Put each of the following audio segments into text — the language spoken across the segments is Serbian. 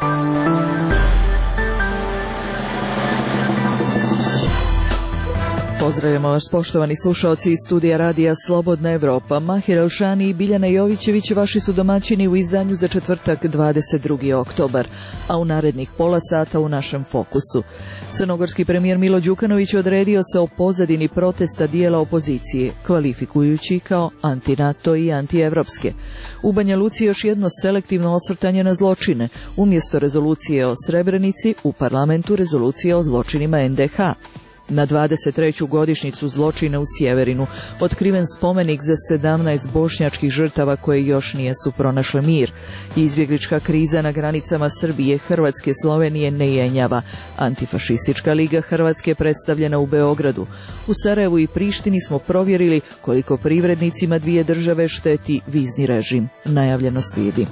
Pozdravljamo vas, poštovani slušalci iz studija radija Slobodna Evropa. Mahir Elšani i Biljana Jovićević vaši su domaćini u izdanju za četvrtak 22. oktobar, a u narednih pola sata u našem fokusu. Crnogorski premijer Milo Đukanović odredio se o pozadini protesta dijela opozicije, kvalifikujući kao anti-NATO i anti-evropske. U Banja Luci još jedno selektivno osvrtanje na zločine. Umjesto rezolucije o Srebrenici, u parlamentu rezolucija o zločinima NDH. Na 23. godišnjicu zločina u Sjeverinu otkriven spomenik za 17 bošnjačkih žrtava koje još nisu pronašle mir. Izbjeglička kriza na granicama Srbije, Hrvatske, Slovenije ne jenjava. Antifašistička liga Hrvatske predstavljena u Beogradu. U Sarajevu i Prištini smo provjerili koliko privrednicima dvije države šteti vizni režim. Najavljeno slijedi.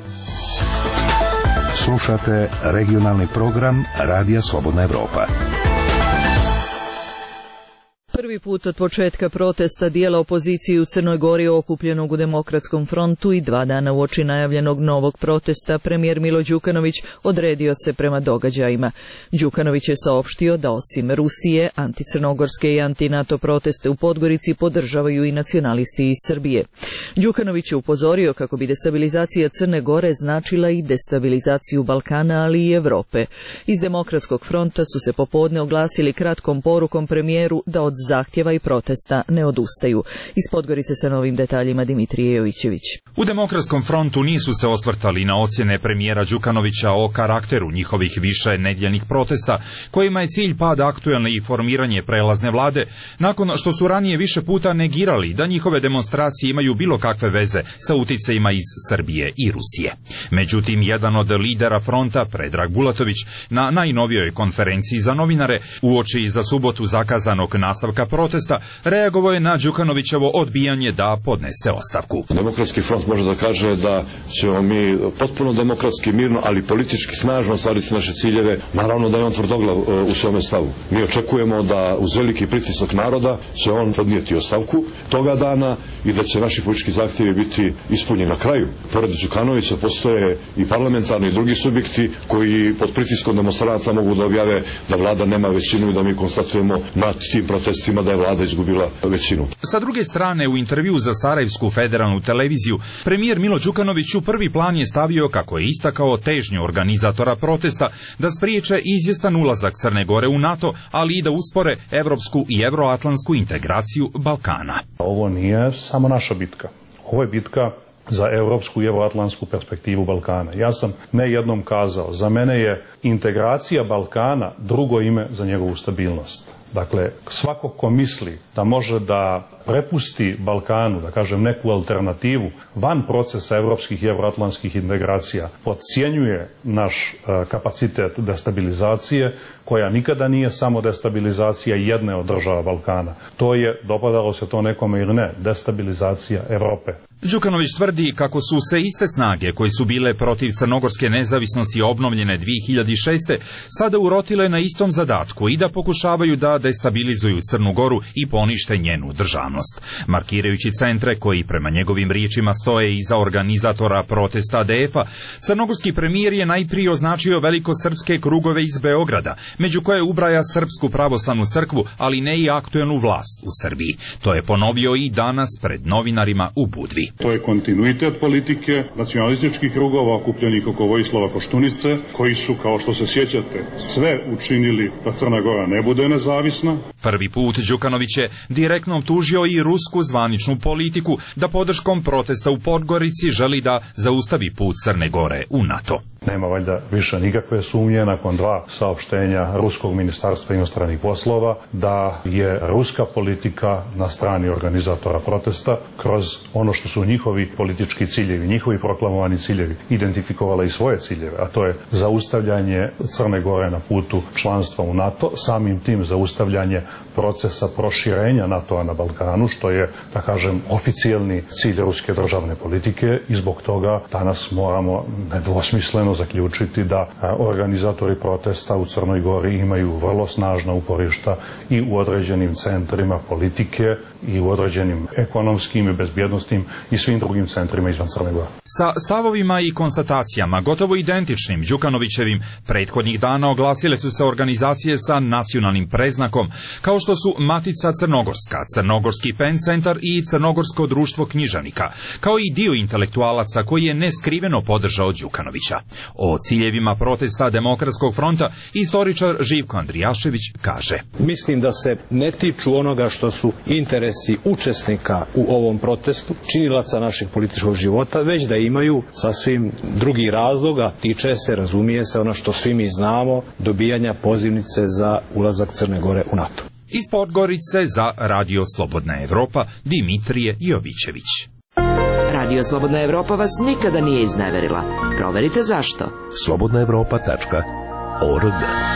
Slušate regionalni program Radija Slobodna Evropa. Prvi put od početka protesta dijela opozicije u Crnoj Gori okupljenog u Demokratskom frontu i 2 dana uoči najavljenog novog protesta, premijer Milo Đukanović odredio se prema događajima. Đukanović je saopštio da osim Rusije, anticrnogorske i anti-NATO proteste u Podgorici podržavaju i nacionalisti iz Srbije. Đukanović je upozorio kako bi destabilizacija Crne Gore značila i destabilizaciju Balkana, ali i Evrope. Iz Demokratskog fronta su se popodne oglasili kratkom porukom premijeru da od zahtjeva i protesta ne odustaju. Iz Podgorice sa novim detaljima Dimitrije Jovićević. U Demokratskom frontu nisu se osvrtali na ocjene premijera Đukanovića o karakteru njihovih više nedjeljnih protesta, kojima je cilj pad aktuelne i formiranje prelazne vlade, nakon što su ranije više puta negirali da njihove demonstracije imaju bilo kakve veze sa uticajima iz Srbije i Rusije. Međutim, jedan od lidera fronta, Predrag Bulatović, na najnovijoj konferenciji za novinare, uoči za subotu zakazanog nastavka protesta, reagovao je na Đukanovićevo odbijanje da podnese ostavku. Demokratski front može da kaže da ćemo mi potpuno demokratski, mirno, ali politički snažno ostvariti naše ciljeve. Naravno da je on tvrdoglav u svome stavu. Mi očekujemo da uz veliki pritisak naroda će on podnijeti ostavku toga dana i da će naši politički zahtjevi biti ispunjeni na kraju. Pored Đukanovića postoje i parlamentarni i drugi subjekti koji pod pritiskom demonstranata mogu da objave da vlada nema većinu i da mi konstatujemo na tim protestima da je vlada izgubila većinu. Sa druge strane, u intervju za Sarajevsku federalnu televiziju, premijer Milo Đukanović u prvi plan je stavio, kako je istakao, težnju organizatora protesta da spriječe izvjestan ulazak Crne Gore u NATO, ali i da uspore evropsku i evroatlantsku integraciju Balkana. Ovo nije samo naša bitka. Ovo je bitka za evropsku i evroatlantsku perspektivu Balkana. Ja sam ne jednom kazao, za mene je integracija Balkana drugo ime za njegovu stabilnost. Dakle, svako ko misli da može da prepusti Balkanu, da kažem, neku alternativu van procesa evropskih i evroatlantskih integracija, podcjenjuje naš kapacitet destabilizacije, koja nikada nije samo destabilizacija jedne od država Balkana. To je, dopadalo se to nekome ili ne, destabilizacija Evrope. Đukanović tvrdi kako su se iste snage koje su bile protiv crnogorske nezavisnosti obnovljene 2006. sada urotile na istom zadatku i da pokušavaju da destabilizuju Crnu Goru i ponište njenu državnost. Markirajući centre koji prema njegovim riječima stoje iza organizatora protesta ADF-a, crnogorski premijer je najprije označio velikosrpske krugove iz Beograda, među koje ubraja Srpsku pravoslavnu crkvu, ali ne i aktuelnu vlast u Srbiji. To je ponovio i danas pred novinarima u Budvi. To je kontinuitet politike nacionalističkih krugova okupljenih oko Vojislava Koštunice, koji su, kao što se sjećate, sve učinili da Crna Gora ne bude nezavisna. Prvi put Đukanović je direktno tužio i rusku zvaničnu politiku da podrškom protesta u Podgorici želi da zaustavi put Crne Gore u NATO. Nema valjda više nikakve sumnje nakon 2 saopštenja Ruskog ministarstva inostranih poslova da je ruska politika na strani organizatora protesta kroz ono što su njihovi politički ciljevi, njihovi proklamovani ciljevi, identifikovala i svoje ciljeve, a to je zaustavljanje Crne Gore na putu članstva u NATO, samim tim zaustavljanje procesa proširenja NATO-a na Balkanu, što je, da kažem, oficijelni cilj ruske državne politike i zbog toga danas moramo nedvosmisleno ispravno zaključiti da organizatori protesta u Crnoj Gori imaju vrlo snažna uporišta i u određenim centrima politike i u određenim ekonomskim i bezbjednostnim i svim drugim centrima izvan Crne Gore. Sa stavovima i konstatacijama gotovo identičnim Đukanovićevim prethodnih dana oglasile su se organizacije sa nacionalnim preznakom, kao što su Matica Crnogorska, Crnogorski PEN centar i Crnogorsko društvo književnika, kao i dio intelektualaca koji je neskriveno podržao Đukanovića. O ciljevima protesta Demokratskog fronta istoričar Živko Andrijašević kaže: Mislim da se ne tiču onoga što su interesi učesnika u ovom protestu, činilaca našeg političkog života, već da imaju sasvim drugi razloga, tiče se, razumije se, ono što svi mi znamo, dobijanja pozivnice za ulazak Crne Gore u NATO. Iz Podgorice za Radio Slobodna Evropa Dimitrije Jovićević. Radio Slobodna Evropa vas nikada nije izneverila. Proverite zašto. slobodnaevropa.org.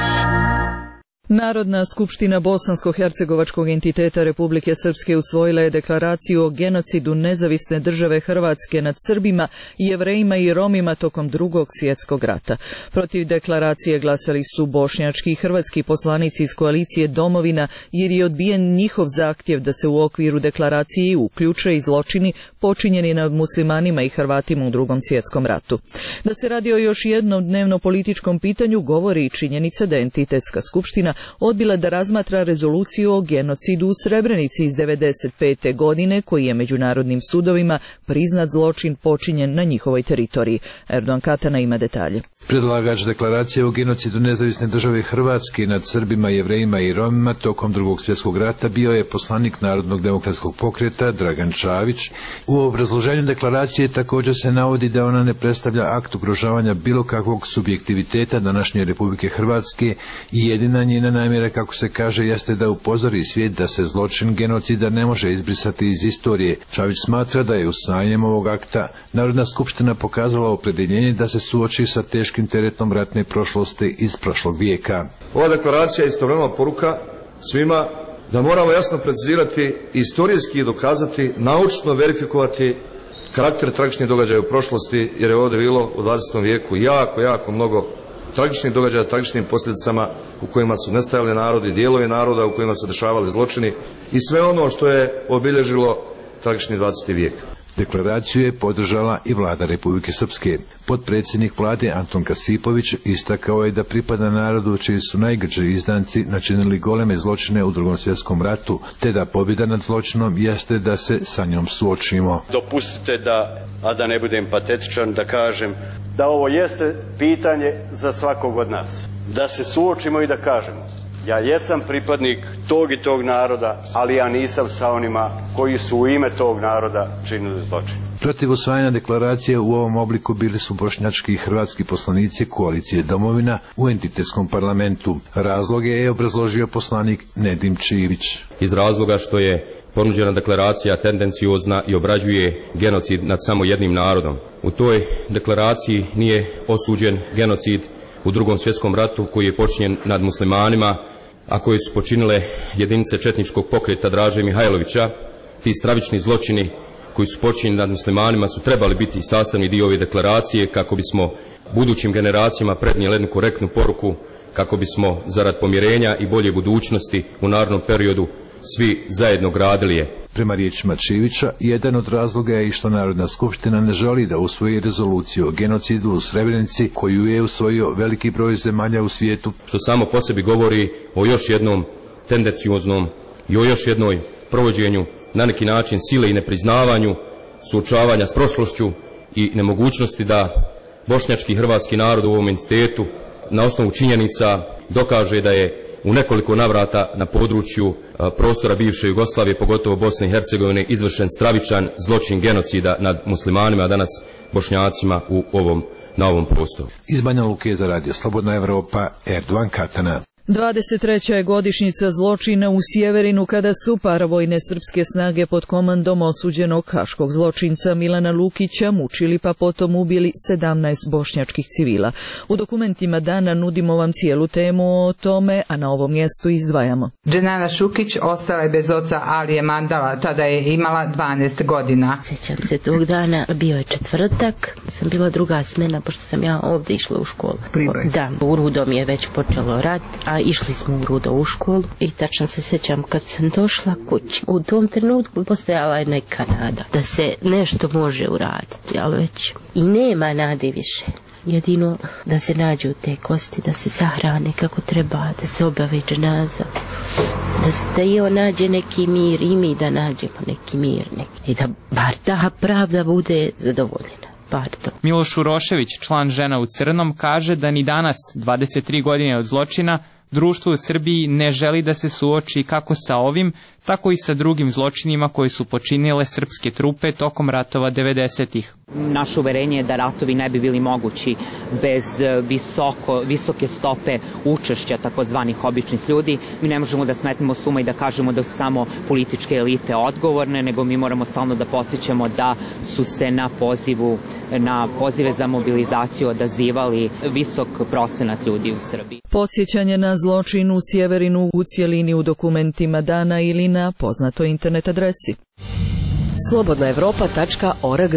Narodna skupština Bosansko-hercegovačkog entiteta Republike Srpske usvojila je deklaraciju o genocidu nezavisne države Hrvatske nad Srbima, Jevrejima i Romima tokom Drugog svjetskog rata. Protiv deklaracije glasali su bošnjački i hrvatski poslanici iz koalicije Domovina, jer je odbijen njihov zahtjev da se u okviru deklaracije uključe i zločini počinjeni nad muslimanima i Hrvatima u Drugom svjetskom ratu. Da se radi o još jednom dnevno političkom pitanju govori i činjenica da entitetska skupština odbila da razmatra rezoluciju o genocidu u Srebrenici iz 1995. godine, koji je međunarodnim sudovima priznat zločin počinjen na njihovoj teritoriji. Erdogan Katana ima detalje. Predlagač deklaracije o genocidu nezavisne države Hrvatske nad Srbima, Jevrejima i Romima tokom Drugog svjetskog rata bio je poslanik Narodnog demokratskog pokreta Dragan Čavić. U obrazloženju deklaracije također se navodi da ona ne predstavlja akt ugrožavanja bilo kakvog subjektiviteta današnje Republike Hrvatske i jedina njena namjera, kako se kaže, jeste da upozori svijet da se zločin genocida ne može izbrisati iz istorije. Čavić smatra da je usvajanjem ovog akta Narodna skupština pokazala opredjeljenje da se suoči sa teškim teretom ratne prošlosti iz prošlog vijeka. Ova deklaracija je istovremeno poruka svima da moramo jasno precizirati, istorijski dokazati, naučno verifikovati karakter tragičnih događaja u prošlosti, jer je ovdje bilo u 20. vijeku jako mnogo tragičnih događaja s tragičnim posljedicama u kojima su nestajali narodi, dijelovi naroda u kojima se dešavali zločini i sve ono što je obilježilo tragični 20. vijek. Deklaraciju je podržala i vlada Republike Srpske. Potpredsjednik vlade Anton Kasipović istakao je da pripada narodu čiji su najgrđi izdanci načinili goleme zločine u Drugom svjetskom ratu, te da pobjeda nad zločinom jeste da se sa njom suočimo. Dopustite a da ne budem patetičan, da kažem da ovo jeste pitanje za svakog od nas. Da se suočimo i da kažemo: ja jesam pripadnik tog i tog naroda, ali ja nisam sa onima koji su u ime tog naroda činili zločin. Protiv usvajanja deklaracije u ovom obliku bili su bošnjački i hrvatski poslanici koalicije Domovina u entitetskom parlamentu. Razloge je obrazložio poslanik Nedim Čivić. Iz razloga što je ponuđena deklaracija tendenciozna i obrađuje genocid nad samo jednim narodom. U toj deklaraciji nije osuđen genocid u Drugom svjetskom ratu koji je počinjen nad muslimanima, a koji su počinile jedinice četničkog pokreta Draže Mihajlovića. Ti stravični zločini koji su počinjeni nad muslimanima su trebali biti sastavni dio ove deklaracije kako bismo budućim generacijama prenijeli jednu korektnu poruku, kako bismo zarad pomirenja i bolje budućnosti u narednom periodu svi zajedno gradili je. Prema riječima Čivića, jedan od razloga je i što Narodna skupština ne želi da usvoji rezoluciju o genocidu u Srebrenici, koju je usvojio veliki broj zemalja u svijetu. Što samo po sebi govori o još jednom tendencioznom i o još jednoj provođenju na neki način sile i nepriznavanju, suočavanja s prošlošću i nemogućnosti da bošnjački i hrvatski narod u ovom entitetu na osnovu činjenica dokaže da je u nekoliko navrata na području prostora bivše Jugoslavije, pogotovo Bosne i Hercegovine, izvršen stravičan zločin genocida nad muslimanima, a danas bošnjacima na ovom prostoru. Iz Banja Luke za Radio Slobodna Evropa, Erdogan Katana. 23. je godišnjica zločina u Sjeverinu kada su paravojne srpske snage pod komandom osuđenog haškog zločinca Milana Lukića mučili pa potom ubili 17 bošnjačkih civila. U dokumentima dana nudimo vam cijelu temu o tome, a na ovom mjestu izdvajamo. Dženana Šukić ostala je bez oca Alije Mandala, tada je imala 12 godina. Sjećam se tog dana, bio je četvrtak, sam bila druga smena pošto sam ja ovdje išla u školu. Da, u Rudom je već počelo rat, a išli smo u Rudo u školu i tačno se sjećam kad sam došla kući. U tom trenutku postojala je neka nada da se nešto može uraditi, ali već i nema nade više. Jedino da se nađu te kosti, da se sahrane kako treba, da se objavi dženaza, da i on nađe neki mir i mi da nađemo neki mir i da bar ta pravda bude zadovoljena. Miloš Urošević, član Žena u crnom, kaže da ni danas, 23 godine od zločina, društvo u Srbiji ne želi da se suoči kako sa ovim, tako i sa drugim zločinima koji su počinile srpske trupe tokom ratova 90-ih. Naše uverenje je da ratovi ne bi bili mogući bez visoke stope učešća takozvanih običnih ljudi. Mi ne možemo da smetnemo s uma i da kažemo da su samo političke elite odgovorne, nego mi moramo stalno da podsjećamo da su se na pozive za mobilizaciju odazivali visok procenat ljudi u Srbiji. Podsjećanje na zločin u Sjeverinu u cijelini u dokumentima dana ili na poznatoj internet adresi. slobodnaevropa.org.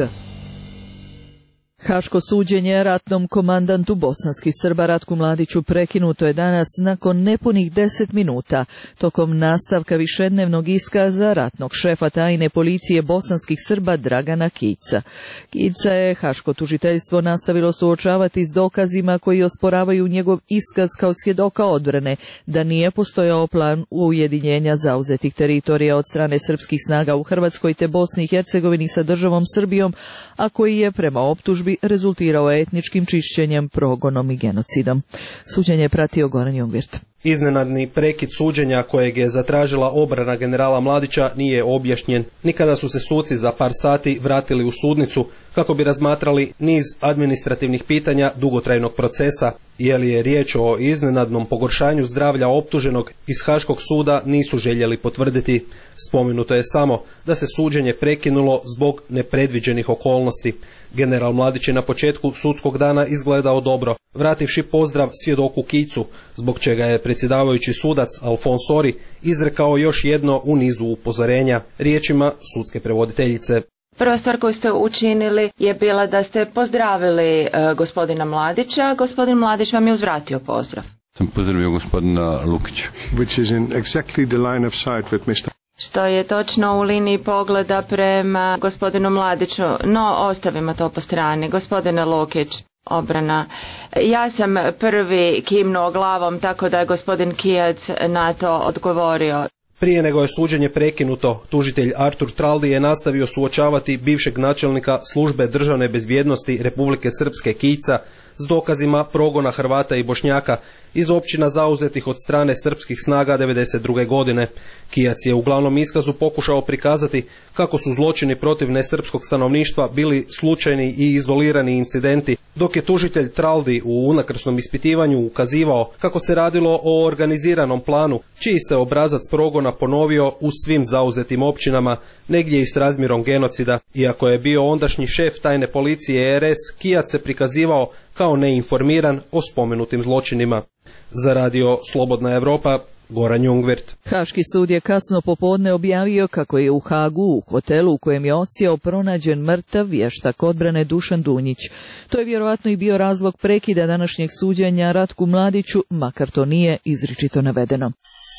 Haško suđenje ratnom komandantu bosanskih Srba Ratku Mladiću prekinuto je danas nakon nepunih 10 minuta tokom nastavka višednevnog iskaza ratnog šefa tajne policije bosanskih Srba Dragana Kica. Kica je haško tužiteljstvo nastavilo suočavati s dokazima koji osporavaju njegov iskaz kao svjedoka odbrane da nije postojao plan ujedinjenja zauzetih teritorija od strane srpskih snaga u Hrvatskoj te Bosni i Hercegovini sa državom Srbijom, a koji je prema optužbi rezultirao etničkim čišćenjem, progonom i genocidom. Suđenje je pratio Goran Jungwirth. Iznenadni prekid suđenja kojeg je zatražila obrana generala Mladića nije objašnjen. Nikada su se suci za par sati vratili u sudnicu kako bi razmatrali niz administrativnih pitanja dugotrajnog procesa. Je li je riječ o iznenadnom pogoršanju zdravlja optuženog iz Haškog suda nisu željeli potvrditi. Spomenuto je samo da se suđenje prekinulo zbog nepredviđenih okolnosti. General Mladić je na početku sudskog dana izgledao dobro, vrativši pozdrav svjedoku Kicu, zbog čega je predsjedavajući sudac Alfons Ori izrekao još jedno u nizu upozorenja, riječima sudske prevoditeljice. Prva stvar koju ste učinili je bila da ste pozdravili gospodina Mladića. Gospodin Mladić vam je uzvratio pozdrav. Sam pozdravio gospodina Lukića. Which is in exactly the line of sight with Mr. Što je točno u liniji pogleda prema gospodinu Mladiću, no ostavimo to po strani. Gospodine Lukić, obrana. Ja sam prvi kimnuo glavom, tako da je gospodin Kijac na to odgovorio. Prije nego je suđenje prekinuto, tužitelj Artur Traldi je nastavio suočavati bivšeg načelnika službe državne bezbjednosti Republike Srpske Kica s dokazima progona Hrvata i Bošnjaka iz općina zauzetih od strane srpskih snaga 1992. godine. Kijac je u glavnom iskazu pokušao prikazati kako su zločini protiv nesrpskog stanovništva bili slučajni i izolirani incidenti, dok je tužitelj Traldi u unakrsnom ispitivanju ukazivao kako se radilo o organiziranom planu, čiji se obrazac progona ponovio u svim zauzetim općinama, negdje i s razmjerom genocida. Iako je bio ondašnji šef tajne policije RS, Kijac se prikazivao kao neinformiran o spomenutim zločinima. Za radio Slobodna Evropa, Goran Jungwirth. Haški sud je kasno popodne objavio kako je u Hagu, u hotelu u kojem je odsjeo, pronađen mrtav vještak odbrane Dušan Dunjić. To je vjerojatno i bio razlog prekida današnjeg suđenja Ratku Mladiću, makar to nije izričito navedeno.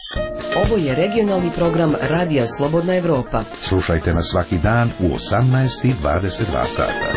Ovo je regionalni program Radija Slobodna Evropa. Slušajte nas svaki dan u 18:22 sata.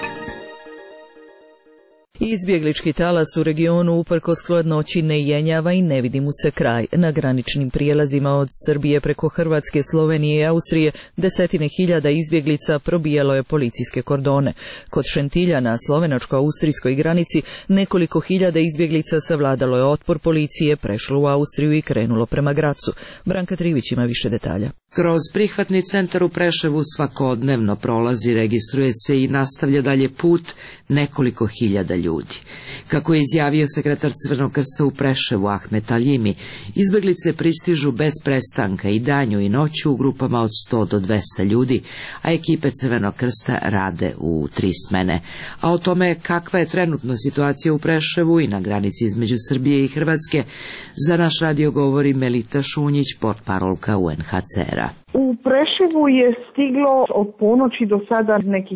Izbjeglički talas u regionu uprkos hladnoći ne jenjava i ne vidi mu se kraj. Na graničnim prijelazima od Srbije preko Hrvatske, Slovenije i Austrije desetine hiljada izbjeglica probijalo je policijske kordone. Kod Šentilja na slovenačko-austrijskoj granici nekoliko hiljada izbjeglica savladalo je otpor policije, prešlo u Austriju i krenulo prema Gracu. Branka Trivić ima više detalja. Kroz prihvatni centar u Preševu svakodnevno prolazi, registruje se i nastavlja dalje put nekoliko hiljada ljudi. ljudi. Kako je izjavio sekretar Crvenog krsta u Preševu Ahmet Aljimi, izbeglice pristižu bez prestanka i danju i noću u grupama od 100 do 200 ljudi, a ekipe Crvenog krsta rade u 3 smene. A o tome kakva je trenutno situacija u Preševu i na granici između Srbije i Hrvatske, za naš radio govori Melita Šunjić, portparolka UNHCR-a. U Preševu je stiglo od ponoći do sada nekih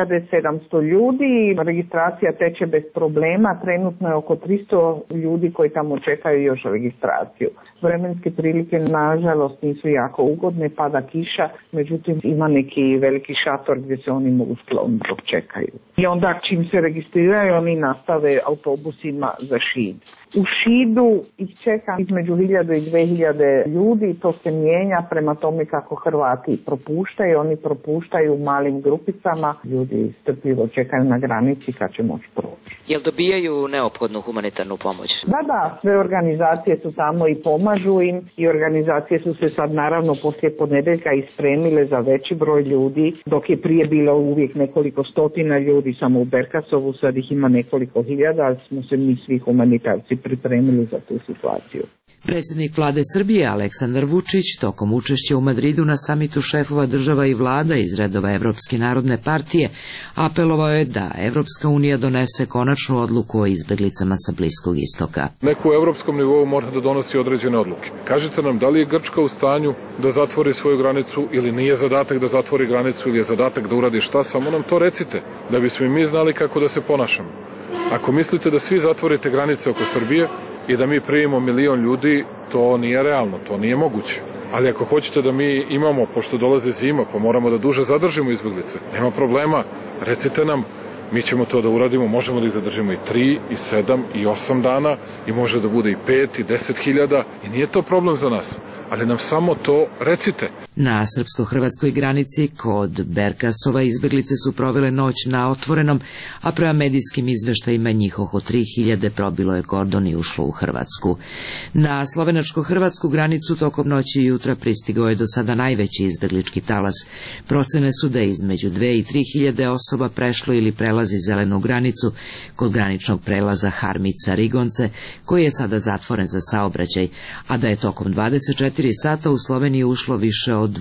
3700 ljudi, registracija teče bez problema, trenutno je oko 300 ljudi koji tamo čekaju još registraciju. Vremenske prilike nažalost nisu jako ugodne, pada kiša, međutim ima neki veliki šator gdje se oni mogu skloniti dok čekaju. I onda čim se registriraju oni nastave autobusima za Šid. U Šidu ih čeka između 1000 i 2000 ljudi, to se mijenja prema tome kako Hrvati propuštaju, oni propuštaju u malim grupicama, ljudi strpljivo čekaju na granici kad će moći proći. Jel dobijaju neophodnu humanitarnu pomoć? Da, sve organizacije su tamo i pomažu im i organizacije su se sad naravno poslije ponedjeljka ispremile za veći broj ljudi, dok je prije bilo uvijek nekoliko stotina ljudi samo u Berkasovu, sad ih ima nekoliko hiljada, ali smo se mi svi humanitarci pripremili za tu situaciju. Predsjednik vlade Srbije Aleksandar Vučić tokom učešća u Madridu na samitu šefova država i vlada iz redova Evropske narodne partije apelovao je da Evropska unija donese konačnu odluku o izbeglicama sa Bliskog istoka. Neko u evropskom nivou mora da donosi određene odluke. Kažite nam, da li je Grčka u stanju da zatvori svoju granicu ili nije zadatak da zatvori granicu ili je zadatak da uradi šta, samo nam to recite, da bismo i mi znali kako da se ponašamo. Ako mislite da svi zatvorite granice oko Srbije i da mi primimo 1 milion ljudi, to nije realno, to nije moguće. Ali ako hoćete da mi imamo, pošto dolaze zima, pa moramo da duže zadržimo izbeglice, nema problema, recite nam, mi ćemo to da uradimo, možemo da ih zadržimo i 3, i 7, i 8 dana, i može da bude i 5, i 10.000, i nije to problem za nas. Ali nam samo to recite. Na srpsko-hrvatskoj granici kod Berkasova izbeglice su provele noć na otvorenom, a prema medijskim izveštajima njih oko 3000 probilo je kordon i ušlo u Hrvatsku. Na slovenačko-hrvatsku granicu tokom noći i jutra pristigao je do sada najveći izbeglički talas. Procene su da je između 2 i 3000 osoba prešlo ili prelazi zelenu granicu kod graničnog prelaza Harmica-Rigonce, koji je sada zatvoren za saobraćaj, a da je tokom 24 sata u Sloveniju ušlo više od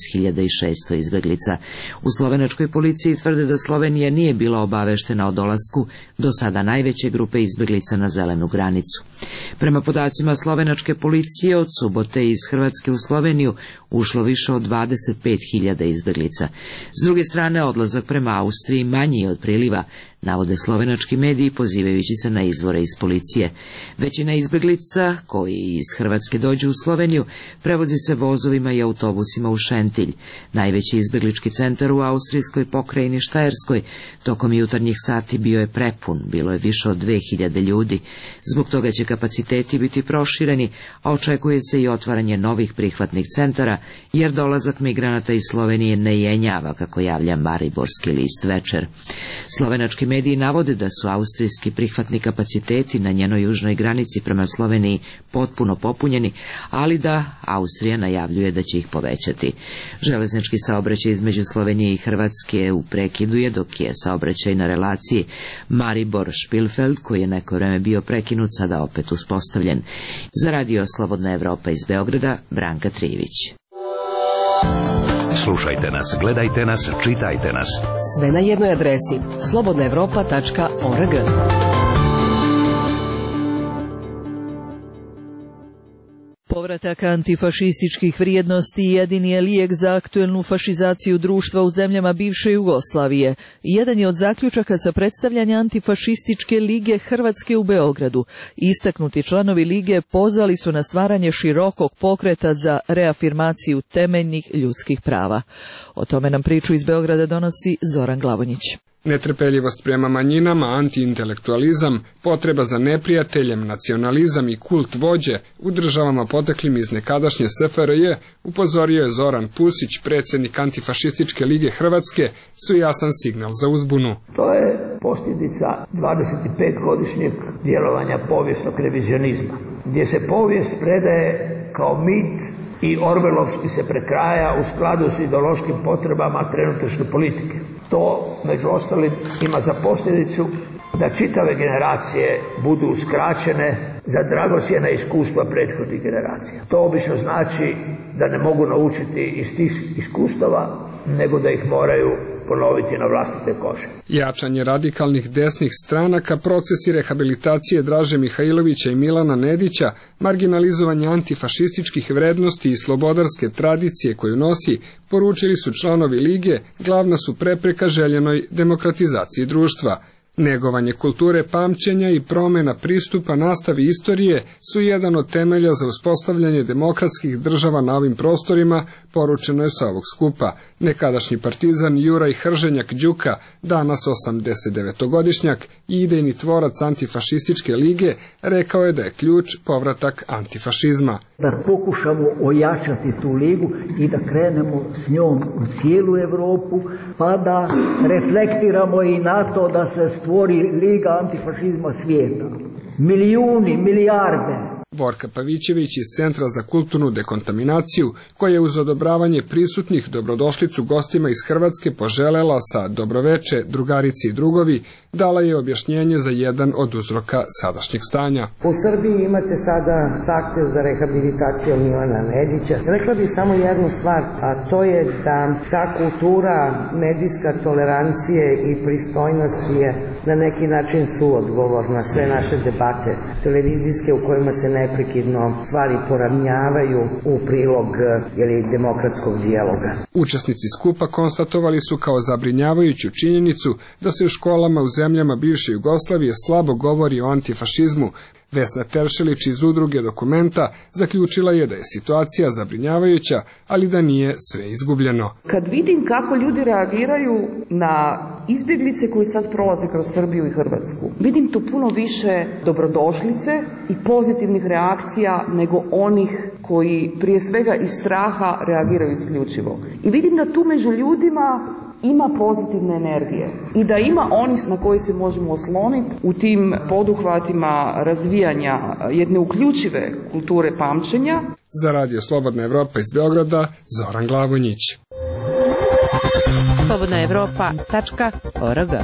12.600 izbeglica. U slovenačkoj policiji tvrde da Slovenija nije bila obaveštena o dolasku do sada najveće grupe izbeglica na zelenu granicu. Prema podacima slovenačke policije, od subote iz Hrvatske u Sloveniju ušlo više od 25.000 izbeglica. S druge strane, odlazak prema Austriji manji je od priliva, navode slovenački mediji pozivajući se na izvore iz policije. Većina izbeglica koji iz Hrvatske dođu u Sloveniju prevozi se vozovima i autobusima u Šentilj. Najveći izbeglički centar u austrijskoj pokrajini Štajerskoj tokom jutarnjih sati bio je prepun, bilo je više od 2000 ljudi. Zbog toga će kapaciteti biti prošireni, a očekuje se i otvaranje novih prihvatnih centara, jer dolazak migranata iz Slovenije ne jenjava, kako javlja mariborski list Večer. Slovenački mediji navode da su austrijski prihvatni kapaciteti na njenoj južnoj granici prema Sloveniji potpuno popunjeni, ali da Austrija najavljuje da će ih povećati. Železnički saobraćaj između Slovenije i Hrvatske u prekidu je, dok je saobraćaj na relaciji Maribor-Špilfeld, koji je neko vreme bio prekinut, sada opet uspostavljen. Za radio Slobodna Evropa iz Beograda, Branka Trivić. Slušajte nas, gledajte nas, čitajte nas. Sve na jednoj adresi slobodnaevropa.org. Povratak antifašističkih vrijednosti jedini je lijek za aktuelnu fašizaciju društva u zemljama bivše Jugoslavije. Jedan je od zaključaka sa predstavljanja antifašističke lige Hrvatske u Beogradu. Istaknuti članovi lige pozvali su na stvaranje širokog pokreta za reafirmaciju temeljnih ljudskih prava. O tome nam priču iz Beograda donosi Zoran Glavonjić. Netrpeljivost prema manjinama, antiintelektualizam, potreba za neprijateljem, nacionalizam i kult vođe u državama poteklim iz nekadašnje SFRJ, upozorio je Zoran Pusić, predsjednik Antifašističke lige Hrvatske, su jasan signal za uzbunu. To je posljedica 25-godišnjeg djelovanja povijesnog revizionizma, gdje se povijest predaje kao mit i orvelovski se prekraja u skladu s ideološkim potrebama trenutačne politike. To, među ostalim, ima za posljedicu da čitave generacije budu uskraćene za dragocjena iskustva prethodnih generacija. To obično znači da ne mogu naučiti iz tih iskustava, nego da ih moraju ponoviti na vlastite kože. Jačanje radikalnih desnih stranaka, procesi rehabilitacije Draže Mihajlovića i Milana Nedića, marginalizovanje antifašističkih vrednosti i slobodarske tradicije koju nosi, poručili su članovi Lige, glavna su prepreka željenoj demokratizaciji društva. Negovanje kulture pamćenja i promjena pristupa nastavi istorije su jedan od temelja za uspostavljanje demokratskih država na ovim prostorima, poručeno je sa ovog skupa. Nekadašnji partizan Juraj Hrženjak Đuka, danas 89-godišnjak i idejni tvorac antifašističke lige, rekao je da je ključ povratak antifašizma. Da pokušamo ojačati tu ligu i da krenemo s njom u cijelu Europu, pa da reflektiramo i na to da se stvori Liga antifašizma svijeta. Milijuni, milijarde. Borka Pavićević iz Centra za kulturnu dekontaminaciju, koja je uz odobravanje prisutnih dobrodošlicu gostima iz Hrvatske poželela sa dobroveče, drugarici i drugovi, dala je objašnjenje za jedan od uzroka sadašnjeg stanja. U Srbiji imate sada zahtev za rehabilitaciju Milana Nedića. Rekla bih samo jednu stvar, a to je da ta kultura medijska tolerancije i pristojnosti je na neki način suodgovor na sve naše debate televizijske u kojima se neprekidno stvari poravnjavaju u prilog demokratskog dijaloga. Učesnici skupa konstatovali su kao zabrinjavajuću činjenicu da se u školama u zemljama bivše Jugoslavije slabo govori o antifašizmu. Vesna Teršelić iz udruge Dokumenta zaključila je da je situacija zabrinjavajuća, ali da nije sve izgubljeno. Kad vidim kako ljudi reagiraju na izbjeglice koji sad prolaze kroz Srbiju i Hrvatsku, vidim tu puno više dobrodošlice i pozitivnih reakcija nego onih koji prije svega iz straha reagiraju isključivo. I vidim da tu među ljudima ima pozitivne energije i da ima onih na koji se možemo osloniti u tim poduhvatima razvijanja jedne uključive kulture pamćenja. Za Radio Slobodna Evropa iz Beograda, Zoran Glavonjić. slobodnaevropa.org.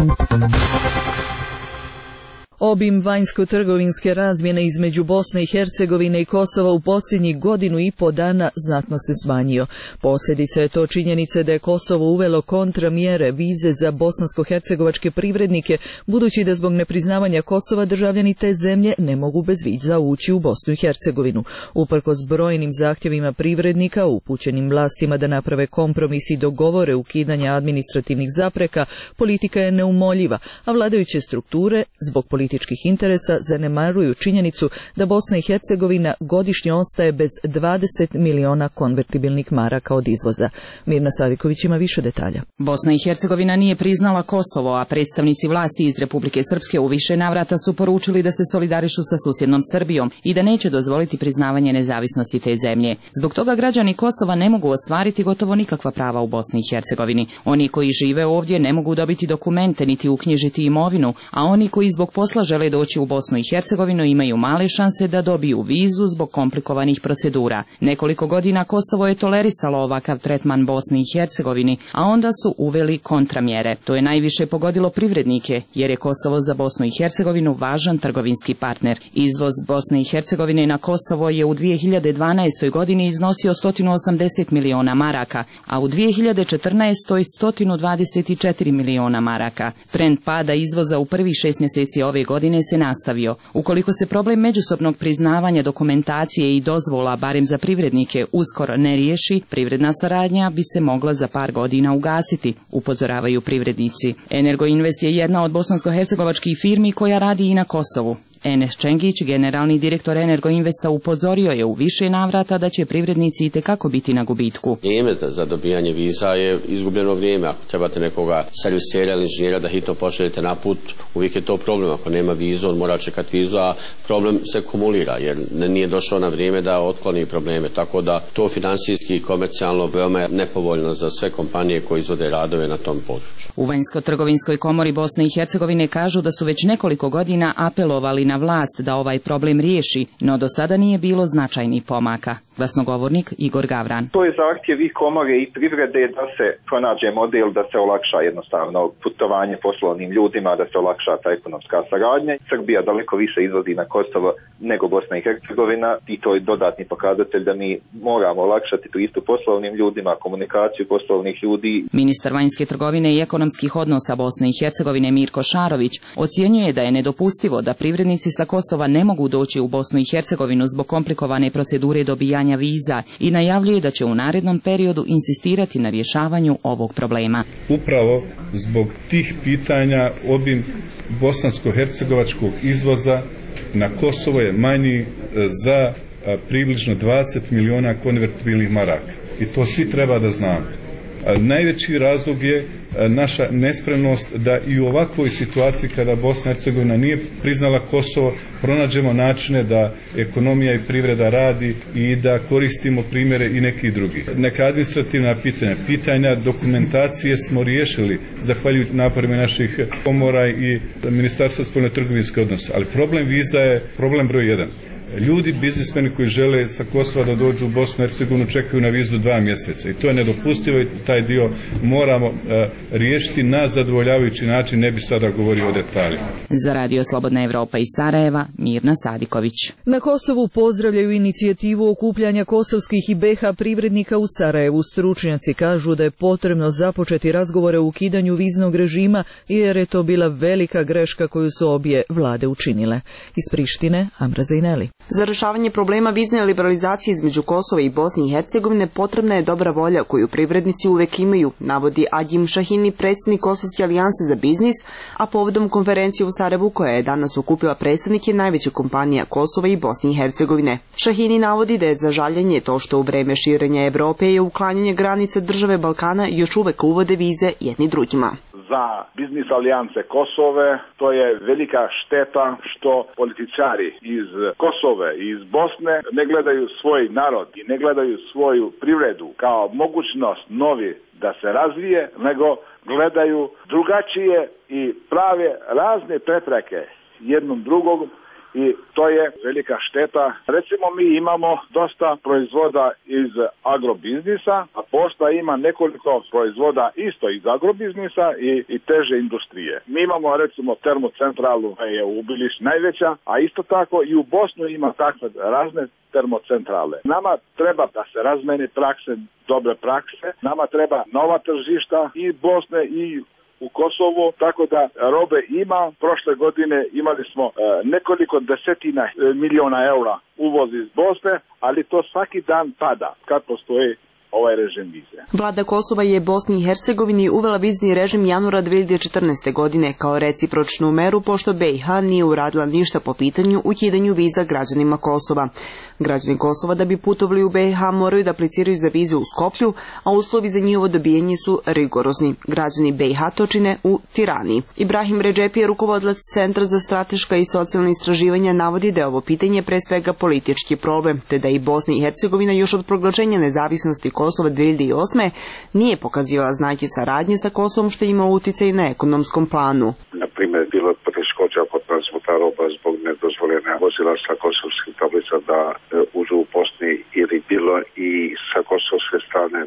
Obim vanjsko-trgovinske razmjene između Bosne i Hercegovine i Kosova u posljednjih godinu i po dana znatno se smanjio. Posljedica je to činjenice da je Kosovo uvelo kontramjere vize za bosansko-hercegovačke privrednike, budući da zbog nepriznavanja Kosova državljani te zemlje ne mogu bez viza ući u Bosnu i Hercegovinu. Uprkos brojnim zahtjevima privrednika upućenim vlastima da naprave kompromis i dogovore ukidanja administrativnih zapreka, politika je neumoljiva, a vladajuće strukture zbog političkih interesa zanemaruju činjenicu da Bosna i Hercegovina godišnje ostaje bez 20 miliona konvertibilnih maraka od izvoza. Mirna Sadiković ima više detalja. Bosna i Hercegovina nije priznala Kosovo, a predstavnici vlasti iz Republike Srpske u više navrata su poručili da se solidarišu sa susjednom Srbijom i da neće dozvoliti priznavanje nezavisnosti te zemlje. Zbog toga građani Kosova ne mogu ostvariti gotovo nikakva prava u Bosni i Hercegovini. Oni koji žive ovdje ne mogu dobiti dokumente niti uknjižiti imovinu, a oni koji zbog posla žele doći u Bosnu i Hercegovinu imaju male šanse da dobiju vizu zbog komplikovanih procedura. Nekoliko godina Kosovo je tolerisalo ovakav tretman Bosni i Hercegovini, a onda su uveli kontramjere. To je najviše pogodilo privrednike, jer je Kosovo za Bosnu i Hercegovinu važan trgovinski partner. Izvoz Bosne i Hercegovine na Kosovo je u 2012. godini iznosio 180 miliona maraka, a u 2014. 124 miliona maraka. Trend pada izvoza u prvih 6 mjeseci ove godine se nastavio. Ukoliko se problem međusobnog priznavanja dokumentacije i dozvola, barem za privrednike, uskoro ne riješi, privredna saradnja bi se mogla za par godina ugasiti, upozoravaju privrednici. Energoinvest je jedna od bosansko-hercegovačkih firmi koja radi i na Kosovu. Enes Čengić, generalni direktor Energoinvesta, upozorio je u više navrata da će privrednici itekako biti na gubitku. Vrijeme za dobijanje viza je izgubljeno vrijeme. Ako trebate nekoga servisera ili inženjera da hitno pošaljete na put, uvijek je to problem. Ako nema vizu, on mora čekati vizu, a problem se kumulira jer nije došao na vrijeme da otkloni probleme. Tako da to finansijski i komercijalno veoma je nepovoljno za sve kompanije koje izvode radove na tom području. U Vanjsko-trgovinskoj komori Bosne i Hercegovine kažu da su već nekoliko godina apelovali na vlast da ovaj problem riješi, no do sada nije bilo značajnih pomaka. Glasnogovornik Igor Gavran. To je zahtjev i komore i privrede da se pronađe model da se olakša jednostavno putovanje poslovnim ljudima, da se olakša ta ekonomska saradnja. Srbija daleko više izvozi na Kosovo nego Bosna i Hercegovina i to je dodatni pokazatelj da mi moramo olakšati pristup poslovnim ljudima, komunikaciju poslovnih ljudi. Ministar vanjske trgovine i ekonomskih odnosa Bosne i Hercegovine Mirko Šarović ocjenjuje da je nedopustivo da privrednici sa Kosova ne mogu doći u Bosnu i Hercegovinu zbog komplikovane procedure dobijanja viza i najavljuje da će u narednom periodu insistirati na rješavanju ovog problema. Upravo zbog tih pitanja obim bosansko-hercegovačkog izvoza na Kosovo je manji za približno 20 miliona konvertibilnih maraka. I to svi treba da znamo. Najveći razlog je naša nespremnost da i u ovakvoj situaciji kada Bosna i Hercegovina nije priznala Kosovo, pronađemo načine da ekonomija i privreda radi i da koristimo primjere i neki drugi. Neka administrativna pitanja dokumentacije smo riješili zahvaljujući naporima naših komora i Ministarstva spoljnotrgovinskih odnosa, ali problem viza je problem broj 1. Ljudi, biznismeni koji žele sa Kosova da dođu u Bosnu i Hercegovinu čekaju na vizu 2 mjeseca i to je nedopustivo i taj dio moramo riješiti na zadovoljavajući način, ne bi sada govorio o detaljima. Za Radio Slobodna Evropa iz Sarajeva, Mirna Sadiković. Na Kosovu pozdravljaju inicijativu okupljanja kosovskih i BiH privrednika u Sarajevu. Stručnjaci kažu da je potrebno započeti razgovore o ukidanju viznog režima jer je to bila velika greška koju su obje vlade učinile. Iz Prištine, Amra Zejneli. Za rješavanje problema vizne liberalizacije između Kosova i Bosne i Hercegovine potrebna je dobra volja koju privrednici uvek imaju, navodi Adjim Šahini, predsjednik Kosovske alijanse za biznis, a povodom konferencije u Sarajevu koja je danas okupila predstavnike najvećih kompanija Kosova i Bosne i Hercegovine. Šahini navodi da je za žaljenje to što u vreme širenja Evrope i uklanjanje granica države Balkana još uvek uvode vize jedni drugima. Za biznis alijanse Kosove to je velika šteta što političari iz Kosove i iz Bosne ne gledaju svoj narod i ne gledaju svoju privredu kao mogućnost novi da se razvije, nego gledaju drugačije i prave razne prepreke jednom drugom. I to je velika šteta. Recimo mi imamo dosta proizvoda iz agrobiznisa, a Pošta ima nekoliko proizvoda isto iz agrobiznisa i teže industrije. Mi imamo recimo termocentralu je u Biliš najveća, a isto tako i u Bosnu ima takve razne termocentrale. Nama treba da se razmeni prakse, dobre prakse, nama treba nova tržišta i Bosne i u Kosovu, tako da robe ima. Prošle godine imali smo nekoliko desetina miliona eura uvoz iz Bosne, ali to svaki dan pada kad postoji ovaj režim vize. Vlada Kosova je Bosni i Hercegovini uvela vizni režim januara 2014. godine kao recipročnu meru, pošto BiH nije uradila ništa po pitanju ukidanju viza građanima Kosova. Građani Kosova da bi putovali u BiH moraju da apliciraju za vizu u Skoplju, a uslovi za njihovo dobijanje su rigorozni. Građani BiH to čine u Tirani. Ibrahim Redžepi je rukovodilac Centra za strateška i socijalna istraživanja, navodi da je ovo pitanje pre svega politički problem, te da i Bosna i Hercegovina još od proglašenja nezavisnosti Kosova 2008. nije pokazivala znake saradnje sa Kosovom, što ima uticaj na ekonomskom planu. Na primjer, bilo je poteškoća kod transporta roba zbog nedozvoljene vozila sa kosovskih tablica da uđu u Bosni, ili bilo i sa kosovske strane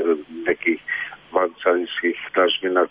nekih vancarinskih tražbina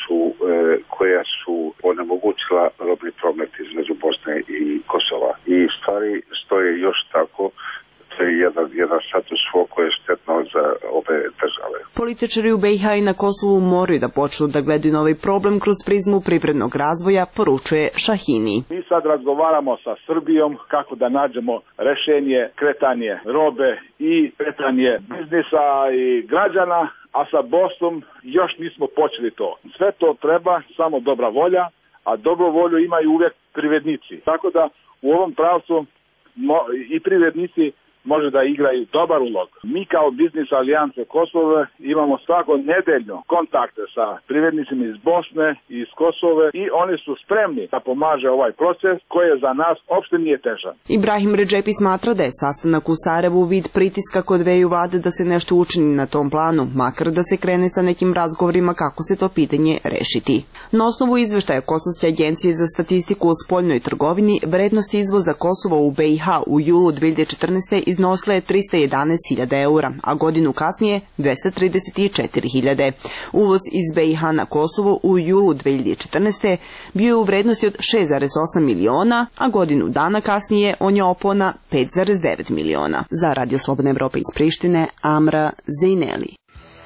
koja su onemogućila robni promet između Bosne i Kosova. I stvari stoje još tako. To je jedan status quo koji je štetno za obe države. Političari u BiH i na Kosovu moraju da počnu da gledaju na ovaj problem kroz prizmu privrednog razvoja, poručuje Šahini. Mi sad razgovaramo sa Srbijom kako da nađemo rešenje, kretanje robe i kretanje biznisa i građana, a sa Bosnom još nismo počeli to. Sve to treba, samo dobra volja, a dobru volju imaju uvijek privrednici. Tako da u ovom pravcu i privrednici može da igraju dobar ulog. Mi kao Biznis Alijance Kosova imamo svakodnedeljno kontakte sa privrednicima iz Bosne i iz Kosove i oni su spremni da pomaže ovaj proces koji je za nas uopšte nije težan. Ibrahim Redžepi smatra da je sastanak u Sarajevu vid pritiska kod dveju vlade da se nešto učini na tom planu, makar da se krene sa nekim razgovorima kako se to pitanje rešiti. Na osnovu izveštaja Kosovske agencije za statistiku o spoljnoj trgovini, vrednost izvoza Kosova u BiH u julu 2014. iznosila je 311.000 eura, a godinu kasnije 234.000. Uvoz iz BiH na Kosovo u julu 2014. bio je u vrednosti od 6,8 miliona, a godinu dana kasnije on je opao na 5,9 miliona. Za Radio Slobodna Evropa iz Prištine, Amra Zejneli.